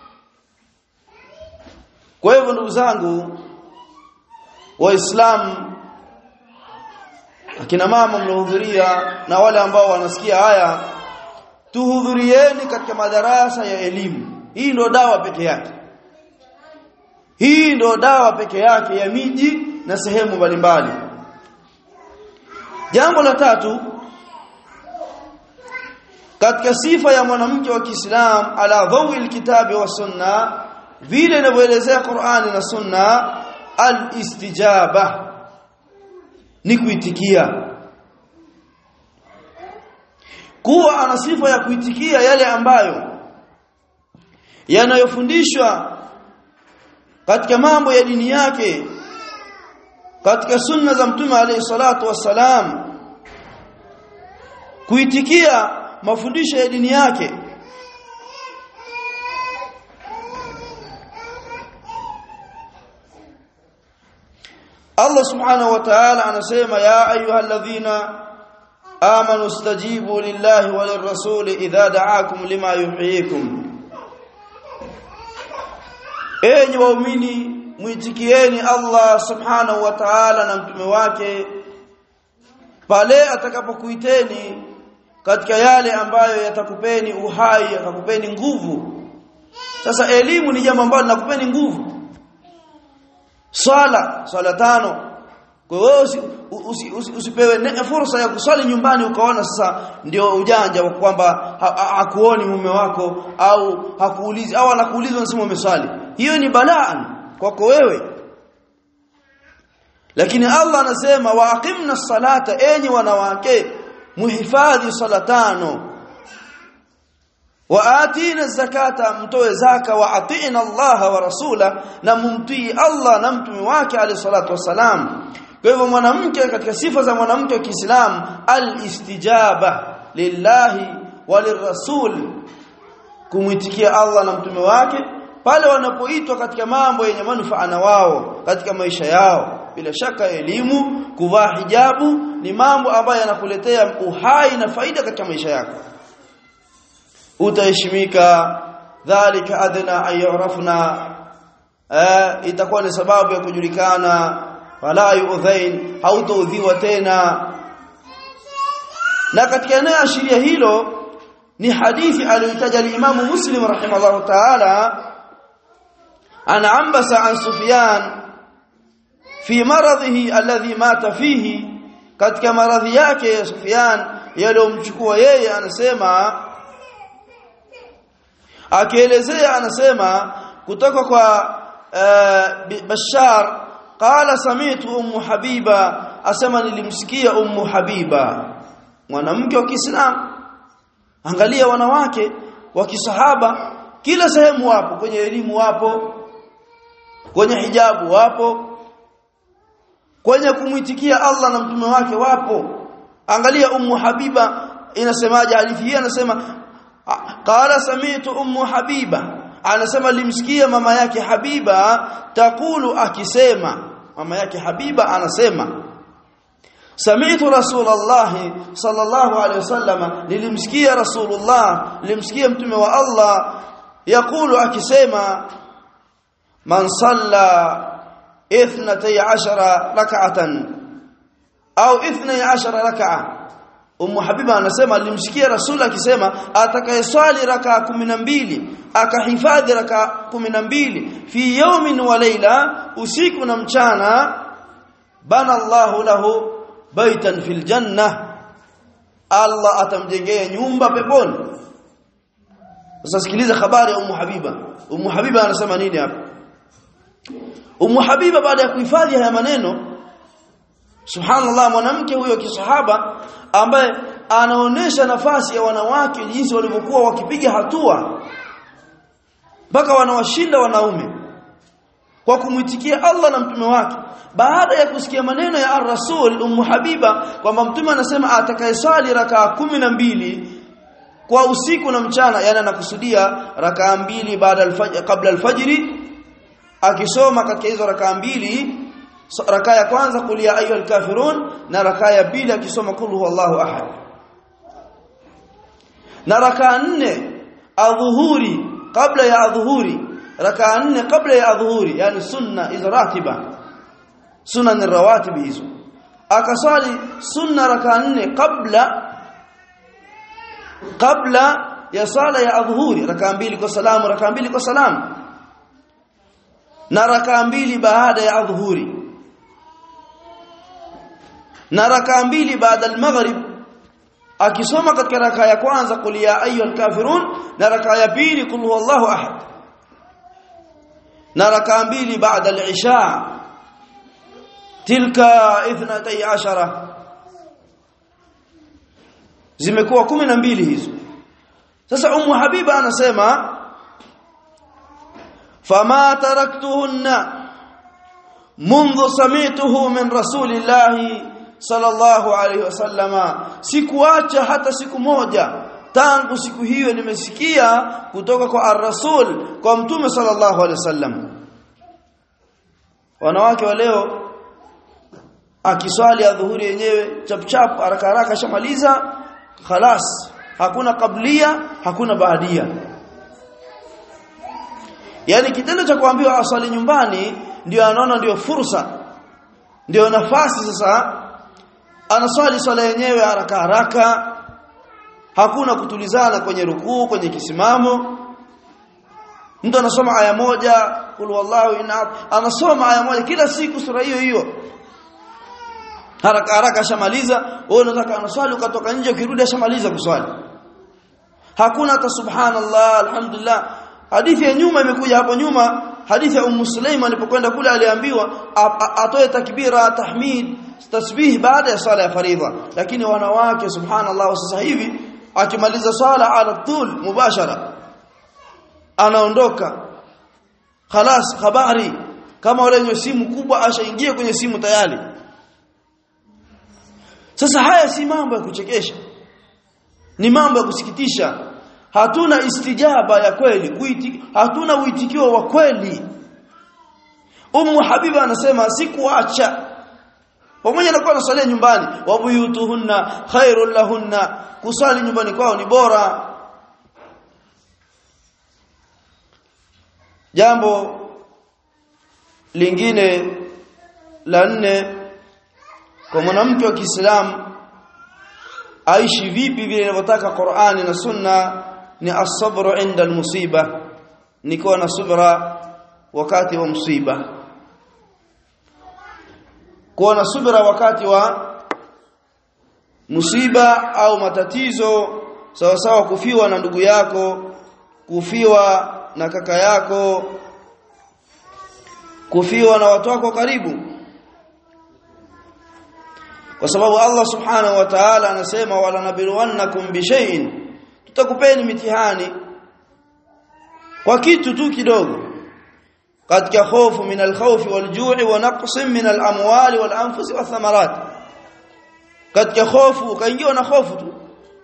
Kwa hivyo ndugu zangu Waislamu, akina mama mlohudhuria na wale ambao wanasikia haya, tuhudhurieni katika madarasa ya elimu. Hii ndio dawa peke yake. Hii ndio dawa peke yake ya miji na sehemu mbalimbali. Jambo la tatu katika sifa ya mwanamke wa Kiislamu ala dhawi alkitabi wa sunna, vile inavyoelezea Qur'ani na Sunna, al-istijaba ni kuitikia. Kuwa ana sifa ya kuitikia yale ambayo yanayofundishwa katika mambo ya dini yake, katika sunna za Mtume alayhi salatu wassalam, kuitikia mafundisho ya dini yake. Allah subhanahu wa ta'ala anasema ya ayyuhalladhina amanu istajibu lillahi wa lirrasuli idha da'akum lima yuhyikum. Enyi waumini, muitikieni Allah subhanahu wa ta'ala na mtume wake pale atakapokuiteni katika yale ambayo yatakupeni uhai, yatakupeni nguvu. Sasa elimu ni jambo ambalo linakupeni nguvu. Swala tano. Kwa hiyo usipewe fursa ya kusali nyumbani ukaona sasa ndio ujanja wa kwamba hakuoni mume wako au hakuulizi au anakuuliza unasema umeswali. Hiyo ni balaa kwako wewe. Lakini Allah anasema wa aqimna salata, enyi wanawake muhifadhi sala tano, wa atina zakata, mtoe zaka, wa atina Allah wa rasula, na mumtii Allah na mtume wake alayhi salatu wasalam. Kwa hivyo mwanamke, katika sifa za mwanamke wa Kiislamu, al-istijaba lillahi wa lirrasul, kumwitikia Allah na mtume wake pale wanapoitwa katika mambo yenye manufaa na wao katika maisha yao. Bila shaka elimu, kuvaa hijabu ni mambo ambayo yanakuletea uhai na faida katika maisha yako. Utaheshimika, dhalika adna ayurafna, itakuwa ni sababu ya kujulikana, wala yu'dhain, hautaudhiwa tena. Na katika inayoashiria hilo ni hadithi aliyotaja al-Imam Muslim rahimahullah ta'ala, ana ambasa an Sufyan fi maradhihi alladhi mata fihi, katika maradhi yake Sufyan yaliyomchukua yeye, anasema akielezea, anasema kutoka kwa Bashar qala sami'tu ummu Habiba, asema nilimsikia ummu Habiba, mwanamke wa Kiislamu. Angalia wanawake wa kisahaba kila sehemu wapo, kwenye elimu wapo, kwenye hijabu wapo, kwenye kumwitikia Allah na mtume wake wapo. Angalia ummu Habiba inasemaje hadithi hii, anasema qala sami'tu ummu Habiba, anasema limsikia mama yake Habiba, taqulu, akisema mama yake Habiba anasema sami'tu Rasulullah sallallahu alaihi wasallam, nilimsikia Rasulullah, nilimsikia mtume wa Allah, yaqulu, akisema man salla 12 rak'atan au 12 rak'a. Ummu Habiba anasema nilimsikia Rasul akisema atakayeswali rak'a 12 akahifadhi rak'a 12 fi yawmin wa layla, usiku na mchana, bana Allahu lahu baitan fil janna, Allah atamjengea nyumba peponi. Sasa sikiliza habari ya Ummu Habiba. Ummu Habiba anasema nini hapa? Ummu Habiba baada ya kuhifadhi haya maneno, subhanallah, mwanamke huyo kisahaba ambaye anaonesha nafasi ya wanawake, jinsi walivyokuwa wakipiga hatua mpaka wanawashinda wanaume. kwa kumwitikia Allah na mtume wake. Baada ya kusikia maneno ya ar-Rasul Habiba kwamba mtume anasema atakayesali rakaa 12 kwa usiku na mchana, yani anakusudia rakaa 2 baada al-fajr kabla al-fajr, akisoma katika hizo rakaa 2, rakaa ya kwanza qul ya ayyuhal kafirun na rakaa ya pili akisoma qul huwallahu ahad, na rakaa 4 adhuhuri kabla ya adhuhuri, rakaa 4 kabla ya adhuhuri, yani sunna hizo ratiba, sunna ni rawatib hizo, akasali sunna rakaa 4 kabla ya sala ya adhuhuri, rakaa 2 kwa salamu, rakaa 2 kwa salamu, na rakaa 2 baada ya adhuhuri, na rakaa 2 baada al-maghrib akisoma katika rakaa ya kwanza qul ya ayyuhal kafirun na rakaa ya pili qul huwallahu ahad, na rakaa 2 baada al-isha, tilka 12, zimekuwa 12 hizo. Sasa Habiba anasema fama taraktuhunna منذ سمعته من رسول الله sallallahu alayhi wasallama, sikuacha hata siku moja tangu siku hiyo nimesikia kutoka kwa ar-rasul, kwa mtume sallallahu alayhi wasallam. Wanawake wa leo akiswali adhuhuri yenyewe chap haraka haraka shamaliza, khalas, hakuna kablia hakuna baadia. Yani kitendo cha kuambiwa aswali nyumbani ndio anaona ndio fursa, ndio nafasi. Sasa anaswali swala yenyewe haraka haraka, hakuna kutulizana kwenye rukuu, kwenye kisimamo. Mtu anasoma aya moja kul wallahu inna, anasoma aya moja kila siku sura hiyo hiyo, haraka haraka shamaliza. Wewe unataka anaswali ukatoka nje, ukirudi shamaliza kuswali, hakuna hata subhanallah alhamdulillah. Hadithi ya nyuma imekuja hapo nyuma, hadithi ya Sulaima alipokwenda kule aliambiwa atoe takbira, tahmid, tasbih baada ya sala ya faridha. Lakini wanawake subhanallah sasa hivi akimaliza sala ala tul mubashara anaondoka, khalas, habari kama wale wenye simu kubwa ashaingia kwenye simu tayari. Sasa haya si mambo ya kuchekesha, ni mambo ya kusikitisha. Hatuna istijaba ya kweli, hatuna uitikio wa kweli. Habiba anasema sikuacha, pamoja na kuwa nasalia nyumbani, wa buyutuhunna khairul lahunna, kusali nyumbani kwao ni bora. Jambo lingine la 4, kwa mwanamke wa Kiislamu aishi vipi vile inavyotaka Qur'ani na Sunna, ni as-sabru 'inda al-musiba, ni kuwa na subra wakati wa msiba, kuwa na subra wakati wa musiba au matatizo, sawa sawa kufiwa na ndugu yako, kufiwa na kaka yako, kufiwa na watu wako karibu. Kwa sababu Allah subhanahu wa ta'ala anasema wala nabiluwannakum bi shay'in, tutakupeni mitihani kwa kitu tu kidogo, katika hofu min al-khawfi wal-ju'i wa naqsin min al-amwali wal-anfusi wath-thamarat. Katika hofu ukaingiwa na hofu tu.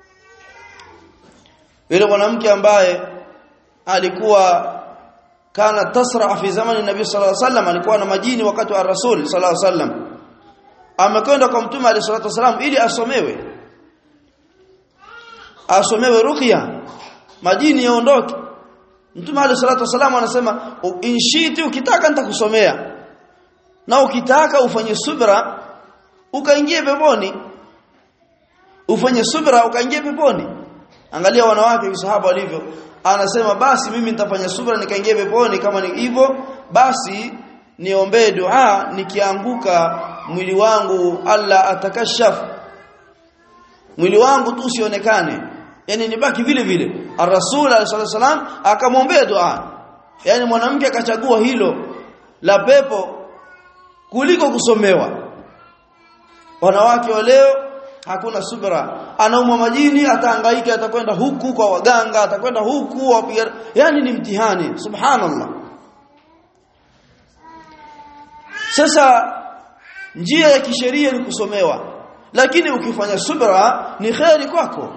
Yule mwanamke ambaye alikuwa kana tasra fi zamani nabii sallallahu alaihi wasallam, alikuwa na majini wakati wa Rasul sallallahu alaihi wasallam, amekwenda kwa mtume alayhi salatu wasallam ili asomewe ruqya, majini yaondoke. Mtume alayhi salatu wasallam anasema inshiti, ukitaka nitakusomea, na ukitaka ufanye subra ukaingie peponi, ufanye subra ukaingie peponi. Angalia wanawake wasahaba walivyo, anasema basi mimi nitafanya subra nikaingie peponi, kama ni hivyo basi niombee dua, nikianguka mwili wangu Allah atakashaf, mwili wangu tu usionekane, yani nibaki vile vile. Ar-Rasul sallallahu alaihi wasallam akamwombea dua. Yani mwanamke akachagua hilo la pepo kuliko kusomewa. Wanawake wa leo hakuna subra, anaumwa majini atahangaika, atakwenda huku kwa waganga, atakwenda huku wapiga, yani ni mtihani. Subhanallah. Sasa njia ya kisheria ni kusomewa, lakini ukifanya subra ni khairi kwako.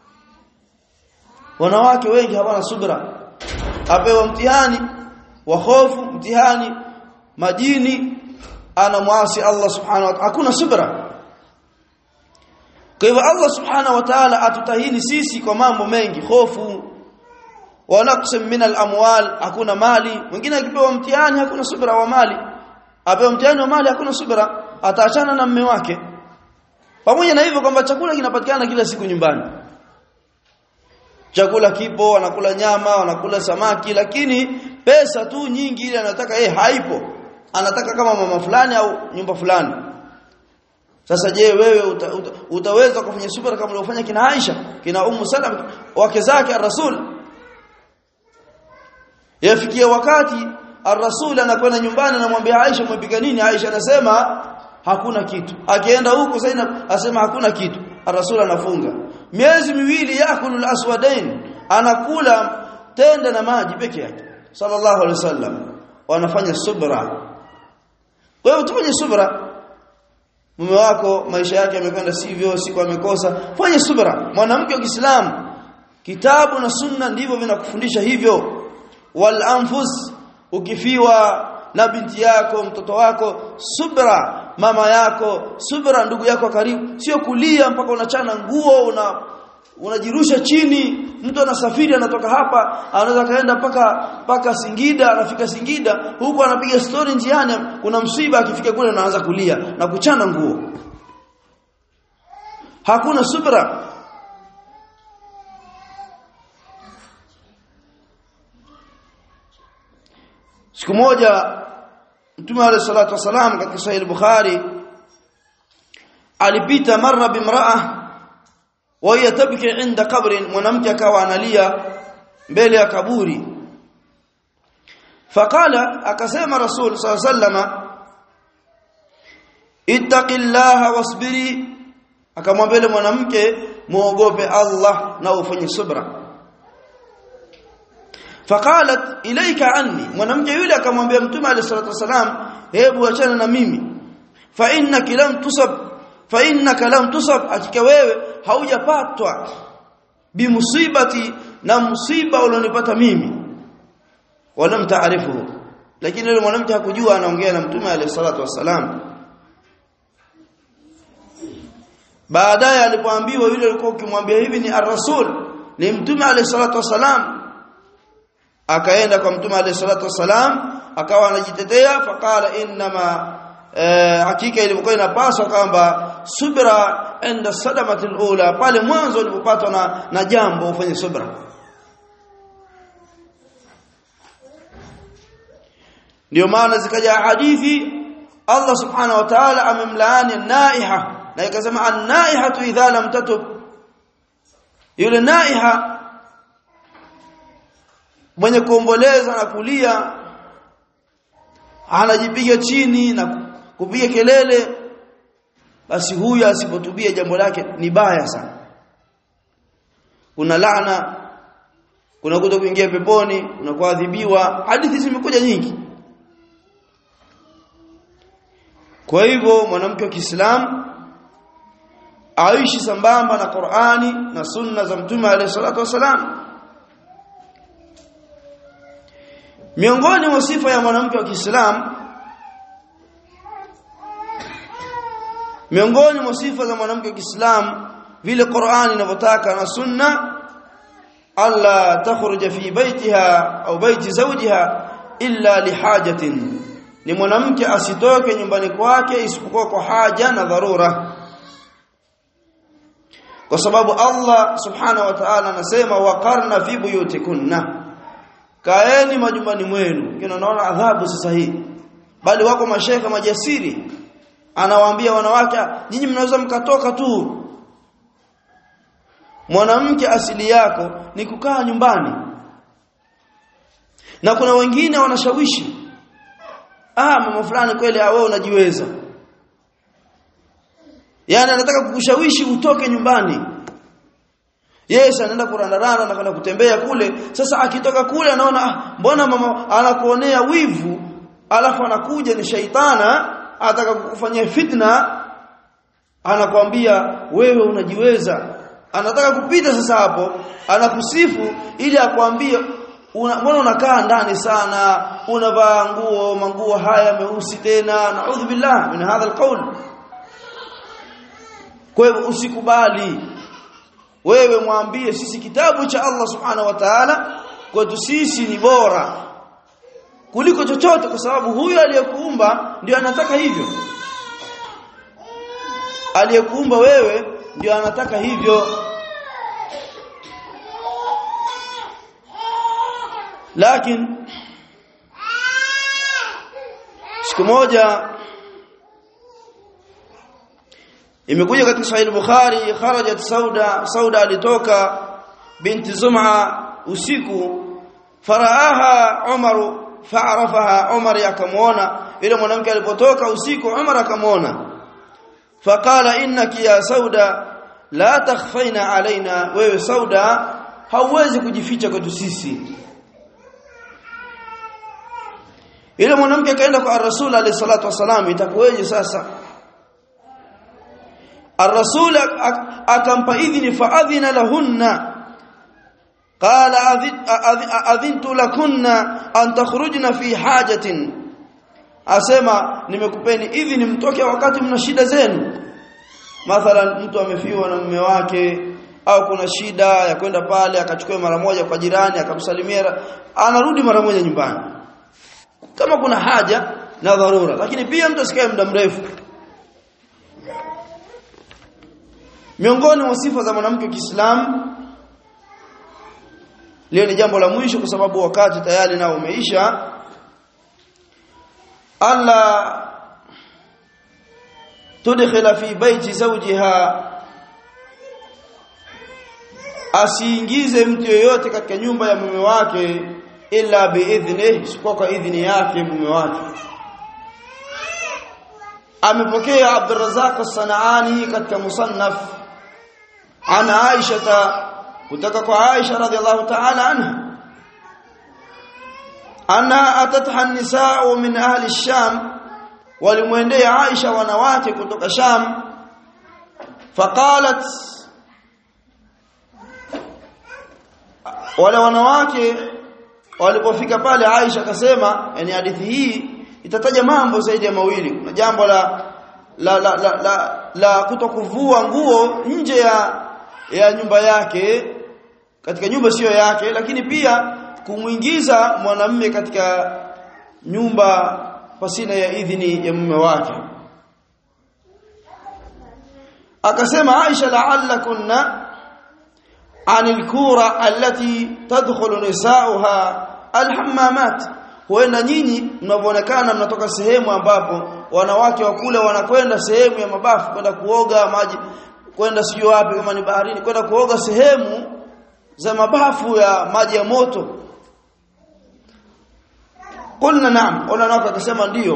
Wanawake wengi hawana subra, apewa mtihani wa hofu, mtihani majini, anamwasi Allah subhanahu wa ta'ala, hakuna subra. Kwa hivyo Allah subhanahu wa ta'ala atutahini sisi kwa mambo mengi, hofu, wa naqsim min al-amwal, hakuna mali. Mwingine akipewa mtihani hakuna subra wa mali, apewa mtihani wa mali hakuna subra, ataachana na mume wake. Pamoja na hivyo kwamba chakula kinapatikana kila siku nyumbani, chakula kipo, wanakula nyama, wanakula samaki, lakini pesa tu nyingi ile anataka haipo, anataka kama mama fulani au nyumba fulani. Sasa je, wewe utaweza kufanya subra kama uliofanya kina Aisha, kina Ummu Salama, wake zake ar-Rasul? Yafikia wakati ar-Rasul anakwenda nyumbani, anamwambia Aisha, umepika nini? Aisha anasema hakuna kitu. Akienda huko Zainab asema hakuna kitu. Ar-Rasul anafunga miezi miwili, yakulu al-aswadain, anakula tende na maji peke yake sallallahu alaihi wasallam. Wanafanya subra. Kwa hiyo tufanye subra. Mume wako maisha yake yamekwenda sivyo, siku amekosa, fanye subra. Mwanamke wa Kiislamu, kitabu na sunna ndivyo vinakufundisha hivyo. Wal anfus, ukifiwa na binti yako, mtoto wako, subra. Mama yako, subra. Ndugu yako karibu, sio kulia mpaka unachana nguo, unajirusha chini. Mtu anasafiri, anatoka hapa, anaweza kaenda paka Singida, anafika Singida huko anapiga story njiani, kuna msiba, akifika kule anaanza kulia na kuchana nguo. Hakuna subra. Siku moja Mtume alayhi salatu wasalam katika Sahih Bukhari alipita marra bimraa wa hiya tabki inda qabrin, mwanamke akawa analia mbele ya kaburi. Faqala, akasema Rasul sallallahu alayhi wasallam, ittaqillaha wasbiri, akamwambia mwanamke, muogope Allah na ufanye subra. Faqalat ilayka anni, mwanamke yule akamwambia Mtume alayhi salatu wasalam, hebu achana na mimi. Fa innaka lam tusab, hakika wewe haujapatwa bimusibati, na musiba ulionipata mimi. Wala mtaarifu, lakini yule mwanamke hakujua anaongea na Mtume alayhi salatu wasalam. Baadaye alipoambiwa yule alikuwa ukimwambia hivi ni ar-Rasul, ni Mtume alayhi salatu wasalam, akaenda kwa Mtume alayhi salatu wasalam, akawa anajitetea. Faqala inma, hakika ilikuwa inapaswa kwamba subra inda sadamati al-ula, pale mwanzo ulipopatwa na jambo ufanye subra. Ndio maana zikaja hadithi Allah subhanahu wa ta'ala amemlaani naiha, na ikasema an-naihatu idha lam tatub, yule naiha mwenye kuomboleza na kulia, anajipiga chini na kupiga kelele, basi huyu asipotubia jambo lake ni baya sana. Kuna laana, kuna kutokuingia peponi, kuna kuadhibiwa. Hadithi zimekuja nyingi. Kwa hivyo mwanamke wa Kiislamu aishi sambamba na Qur'ani na sunna za Mtume alayhi salatu wasalam. Miongoni mwa sifa ya mwanamke wa Kiislamu, miongoni mwa sifa za mwanamke wa Kiislamu vile Qur'ani inavyotaka na sunna, alla takhruja fi baitiha au baiti zawjiha illa lihajatin, ni mwanamke asitoke nyumbani kwake isipokuwa kwa haja na dharura. Kwa sababu Allah subhanahu wa ta'ala anasema waqarna fi buyutikunna, kaeni majumbani mwenu. Kina naona adhabu sasa hii, bali wako mashaikh majasiri anawaambia wanawake, nyinyi mnaweza mkatoka tu. Mwanamke asili yako ni kukaa nyumbani. Na kuna wengine wanashawishi, mama fulani kweli wewe unajiweza, yani anataka kukushawishi utoke nyumbani. Yes, anaenda kurandarana na kwenda kutembea kule. Sasa akitoka kule anaona mbona mama anakuonea wivu, alafu anakuja ni shaitana ataka kukufanyia fitna, anakuambia wewe unajiweza, anataka kupita sasa hapo, anakusifu ili akwambie mbona unakaa ndani sana, unavaa manguo haya meusi tena, naudhu billah min hadha alqawl. Kwa hivyo usikubali, wewe mwambie sisi kitabu cha Allah subhanahu wa ta'ala kwetu sisi ni bora kuliko chochote, kwa sababu huyu aliyekuumba ndio anataka hivyo, aliyekuumba wewe ndio anataka hivyo. Lakini siku moja imekuja katika Sahih al-Bukhari, kharajat Sauda alitoka binti Zum'a usiku, faraaha Umar fa'arafaha, Umar akamuona ile mwanamke alipotoka usiku, Umar akamuona, faqala innaki ya Sauda la takhfaina alaina, wewe Sauda hauwezi kujificha kwetu sisi. Ile mwanamke akaenda kwa Rasul alayhi salatu wasalam, itakuwaje sasa? Ar-Rasul akampa idhini, faadhina lahunna, qala adhintu lakunna an takhrujna fi hajatin, asema nimekupeni idhini mtoke wakati mna shida zenu. Mathalan mtu amefiwa na mume wake, au kuna shida ya kwenda pale akachukua mara moja kwa jirani akamsalimia, anarudi mara moja nyumbani kama kuna haja na dharura, lakini pia mtu asikae muda mrefu. Miongoni mwa sifa za mwanamke wa Kiislamu, leo ni jambo la mwisho kwa sababu wakati tayari nao umeisha, alla tudkhila fi baiti zawjiha, asiingize mtu yeyote katika nyumba ya mume wake illa biidhnihi, isipokuwa kwa idhni yake mume wake. Amepokea Abdurrazzaq as-Sanani katika Musannaf ana Aisha, kutoka kwa Aisha radhiallahu ta'ala anha, anna atatha an-nisaa min ahli ash-Sham, walimwendea Aisha wanawake kutoka Sham, faqalat, wale wanawake walipofika pale Aisha akasema, yani hadithi hii itataja mambo zaidi ya mawili. Kuna jambo la kutokuvua nguo nje ya nyumba yake, katika nyumba sio yake, lakini pia kumuingiza mwanamume katika nyumba pasina ya idhini ya mume wake. Akasema Aisha, la'allakunna anil kura allati tadkhulu nisauha alhammamat, huenda nyinyi mnavyoonekana mnatoka sehemu ambapo wanawake wa kule wanakwenda sehemu ya mabafu kwenda kuoga maji, kwenda sio wapi, kama ni baharini, kwenda kuoga sehemu za mabafu ya maji ya moto. Qulna na'am, wanawake akasema ndio.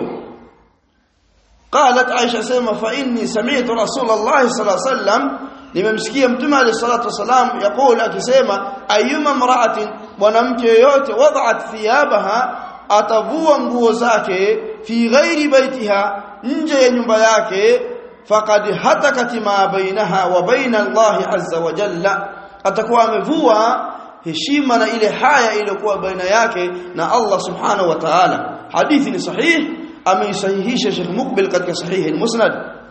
Qalat Aisha sema, fa inni sami'tu Rasulullah sallallahu alaihi wasallam, nimemsikia Mtume alayhi salatu wasalam yakula akisema, ayyuma mra'atin, mwanamke yoyote, wada'at thiyabaha, atavua nguo zake, fi ghairi baitiha, nje ya nyumba yake, faqad hatakat ma bainaha wa baina Allah azza wa jalla, atakuwa amevua heshima na ile haya iliyokuwa baina yake na Allah subhanahu wa ta'ala. Hadithi ni sahih, ameisahihisha Sheikh Muqbil katika Sahih al-Musnad.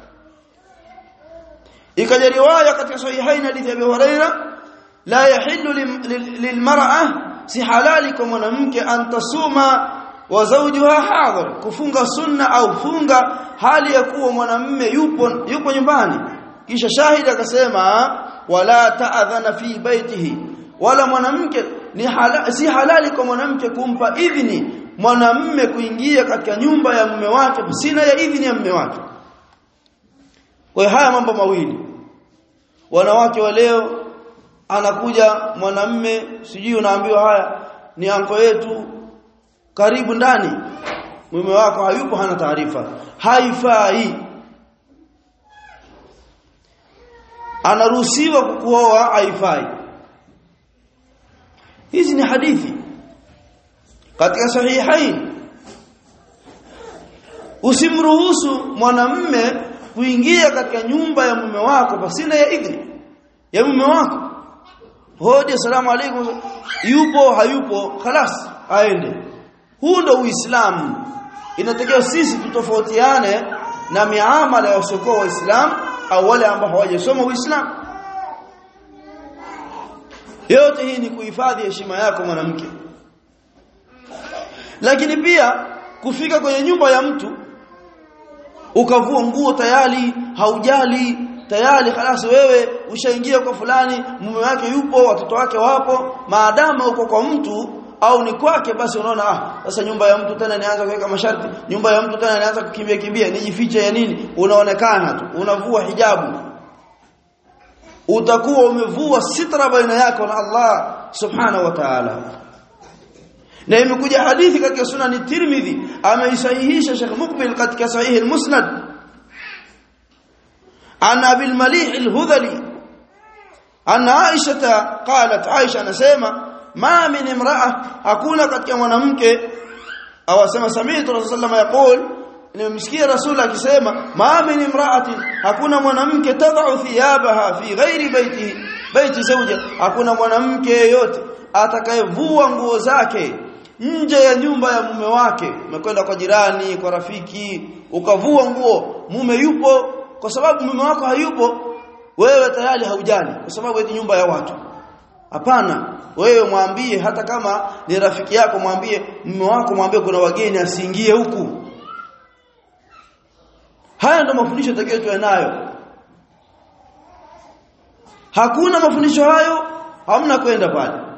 Ikaja riwaya katika Sahihain hadithi ya Abu Huraira, la yahillu lilmar'a, si halali kwa mwanamke antasuma wa zawjuha hadir, kufunga sunna au funga hali ya kuwa mwanamume yupo nyumbani. Kisha shahidi akasema, wala ta'adhana fi baitihi, wala mwanamke si halali kwa mwanamke kumpa idhini mwanamume kuingia katika nyumba ya mume wake sina ya idhini ya mume wake. Kwa haya mambo mawili, wanawake wa leo, anakuja mwanamume, sijui unaambiwa haya ni anko yetu, karibu ndani, mume wako hayupo, hana taarifa, haifai. Anaruhusiwa kukuoa, haifai. Hizi ni hadithi katika Sahihain. Usimruhusu mwanamume kuingia katika nyumba ya mume wako pasina ya idhini ya mume wako. Hoje salamu alaykum, yupo hayupo, خلاص aende. Huu ndio Uislamu. Inatakiwa sisi tutofautiane na miamala ya wasiokuwa Waislamu au wale ambao hawajasoma Uislamu. Yote hii ni kuhifadhi heshima yako mwanamke. Lakini pia kufika kwenye nyumba ya mtu ukavua nguo tayari, haujali tayari, خلاص wewe ushaingia kwa fulani, mume wake yupo, watoto wake wapo, maadamu uko kwa mtu au ni kwake, basi unaona sasa nyumba ya mtu tena nianza kuweka masharti, nyumba ya mtu tena nianza kukimbia nijifiche ya nini? Unaonekana tu unavua hijabu, utakuwa umevua sitra baina yako na Allah subhanahu wa ta'ala. Na imekuja hadithi katika Sunan Tirmidhi, ameisahihisha Sheikh Muqbil katika Sahih al-Musnad, an Abi al-Malih al-Hudhali anna Aisha qalat, Aisha anasema ma min imra'a, hakuna katika mwanamke, au asema sami'tu Rasulullah yaqul, nimemsikia Rasul akisema ma min imra'atin, hakuna mwanamke tad'u thiyabaha fi ghairi baiti zawja, hakuna mwanamke yeyote atakayevua nguo zake nje ya nyumba ya mume wake. Umekwenda kwa jirani, kwa rafiki, ukavua nguo, mume yupo, kwa sababu mume wako hayupo, wewe tayari haujali kwa sababu eti nyumba ya watu. Hapana, wewe mwambie, hata kama ni rafiki yako, mwambie mume wako, mwambie kuna wageni asiingie huku. Haya ndio mafundisho tutakayokuwa nayo. Hakuna mafundisho hayo, hamna kwenda pale.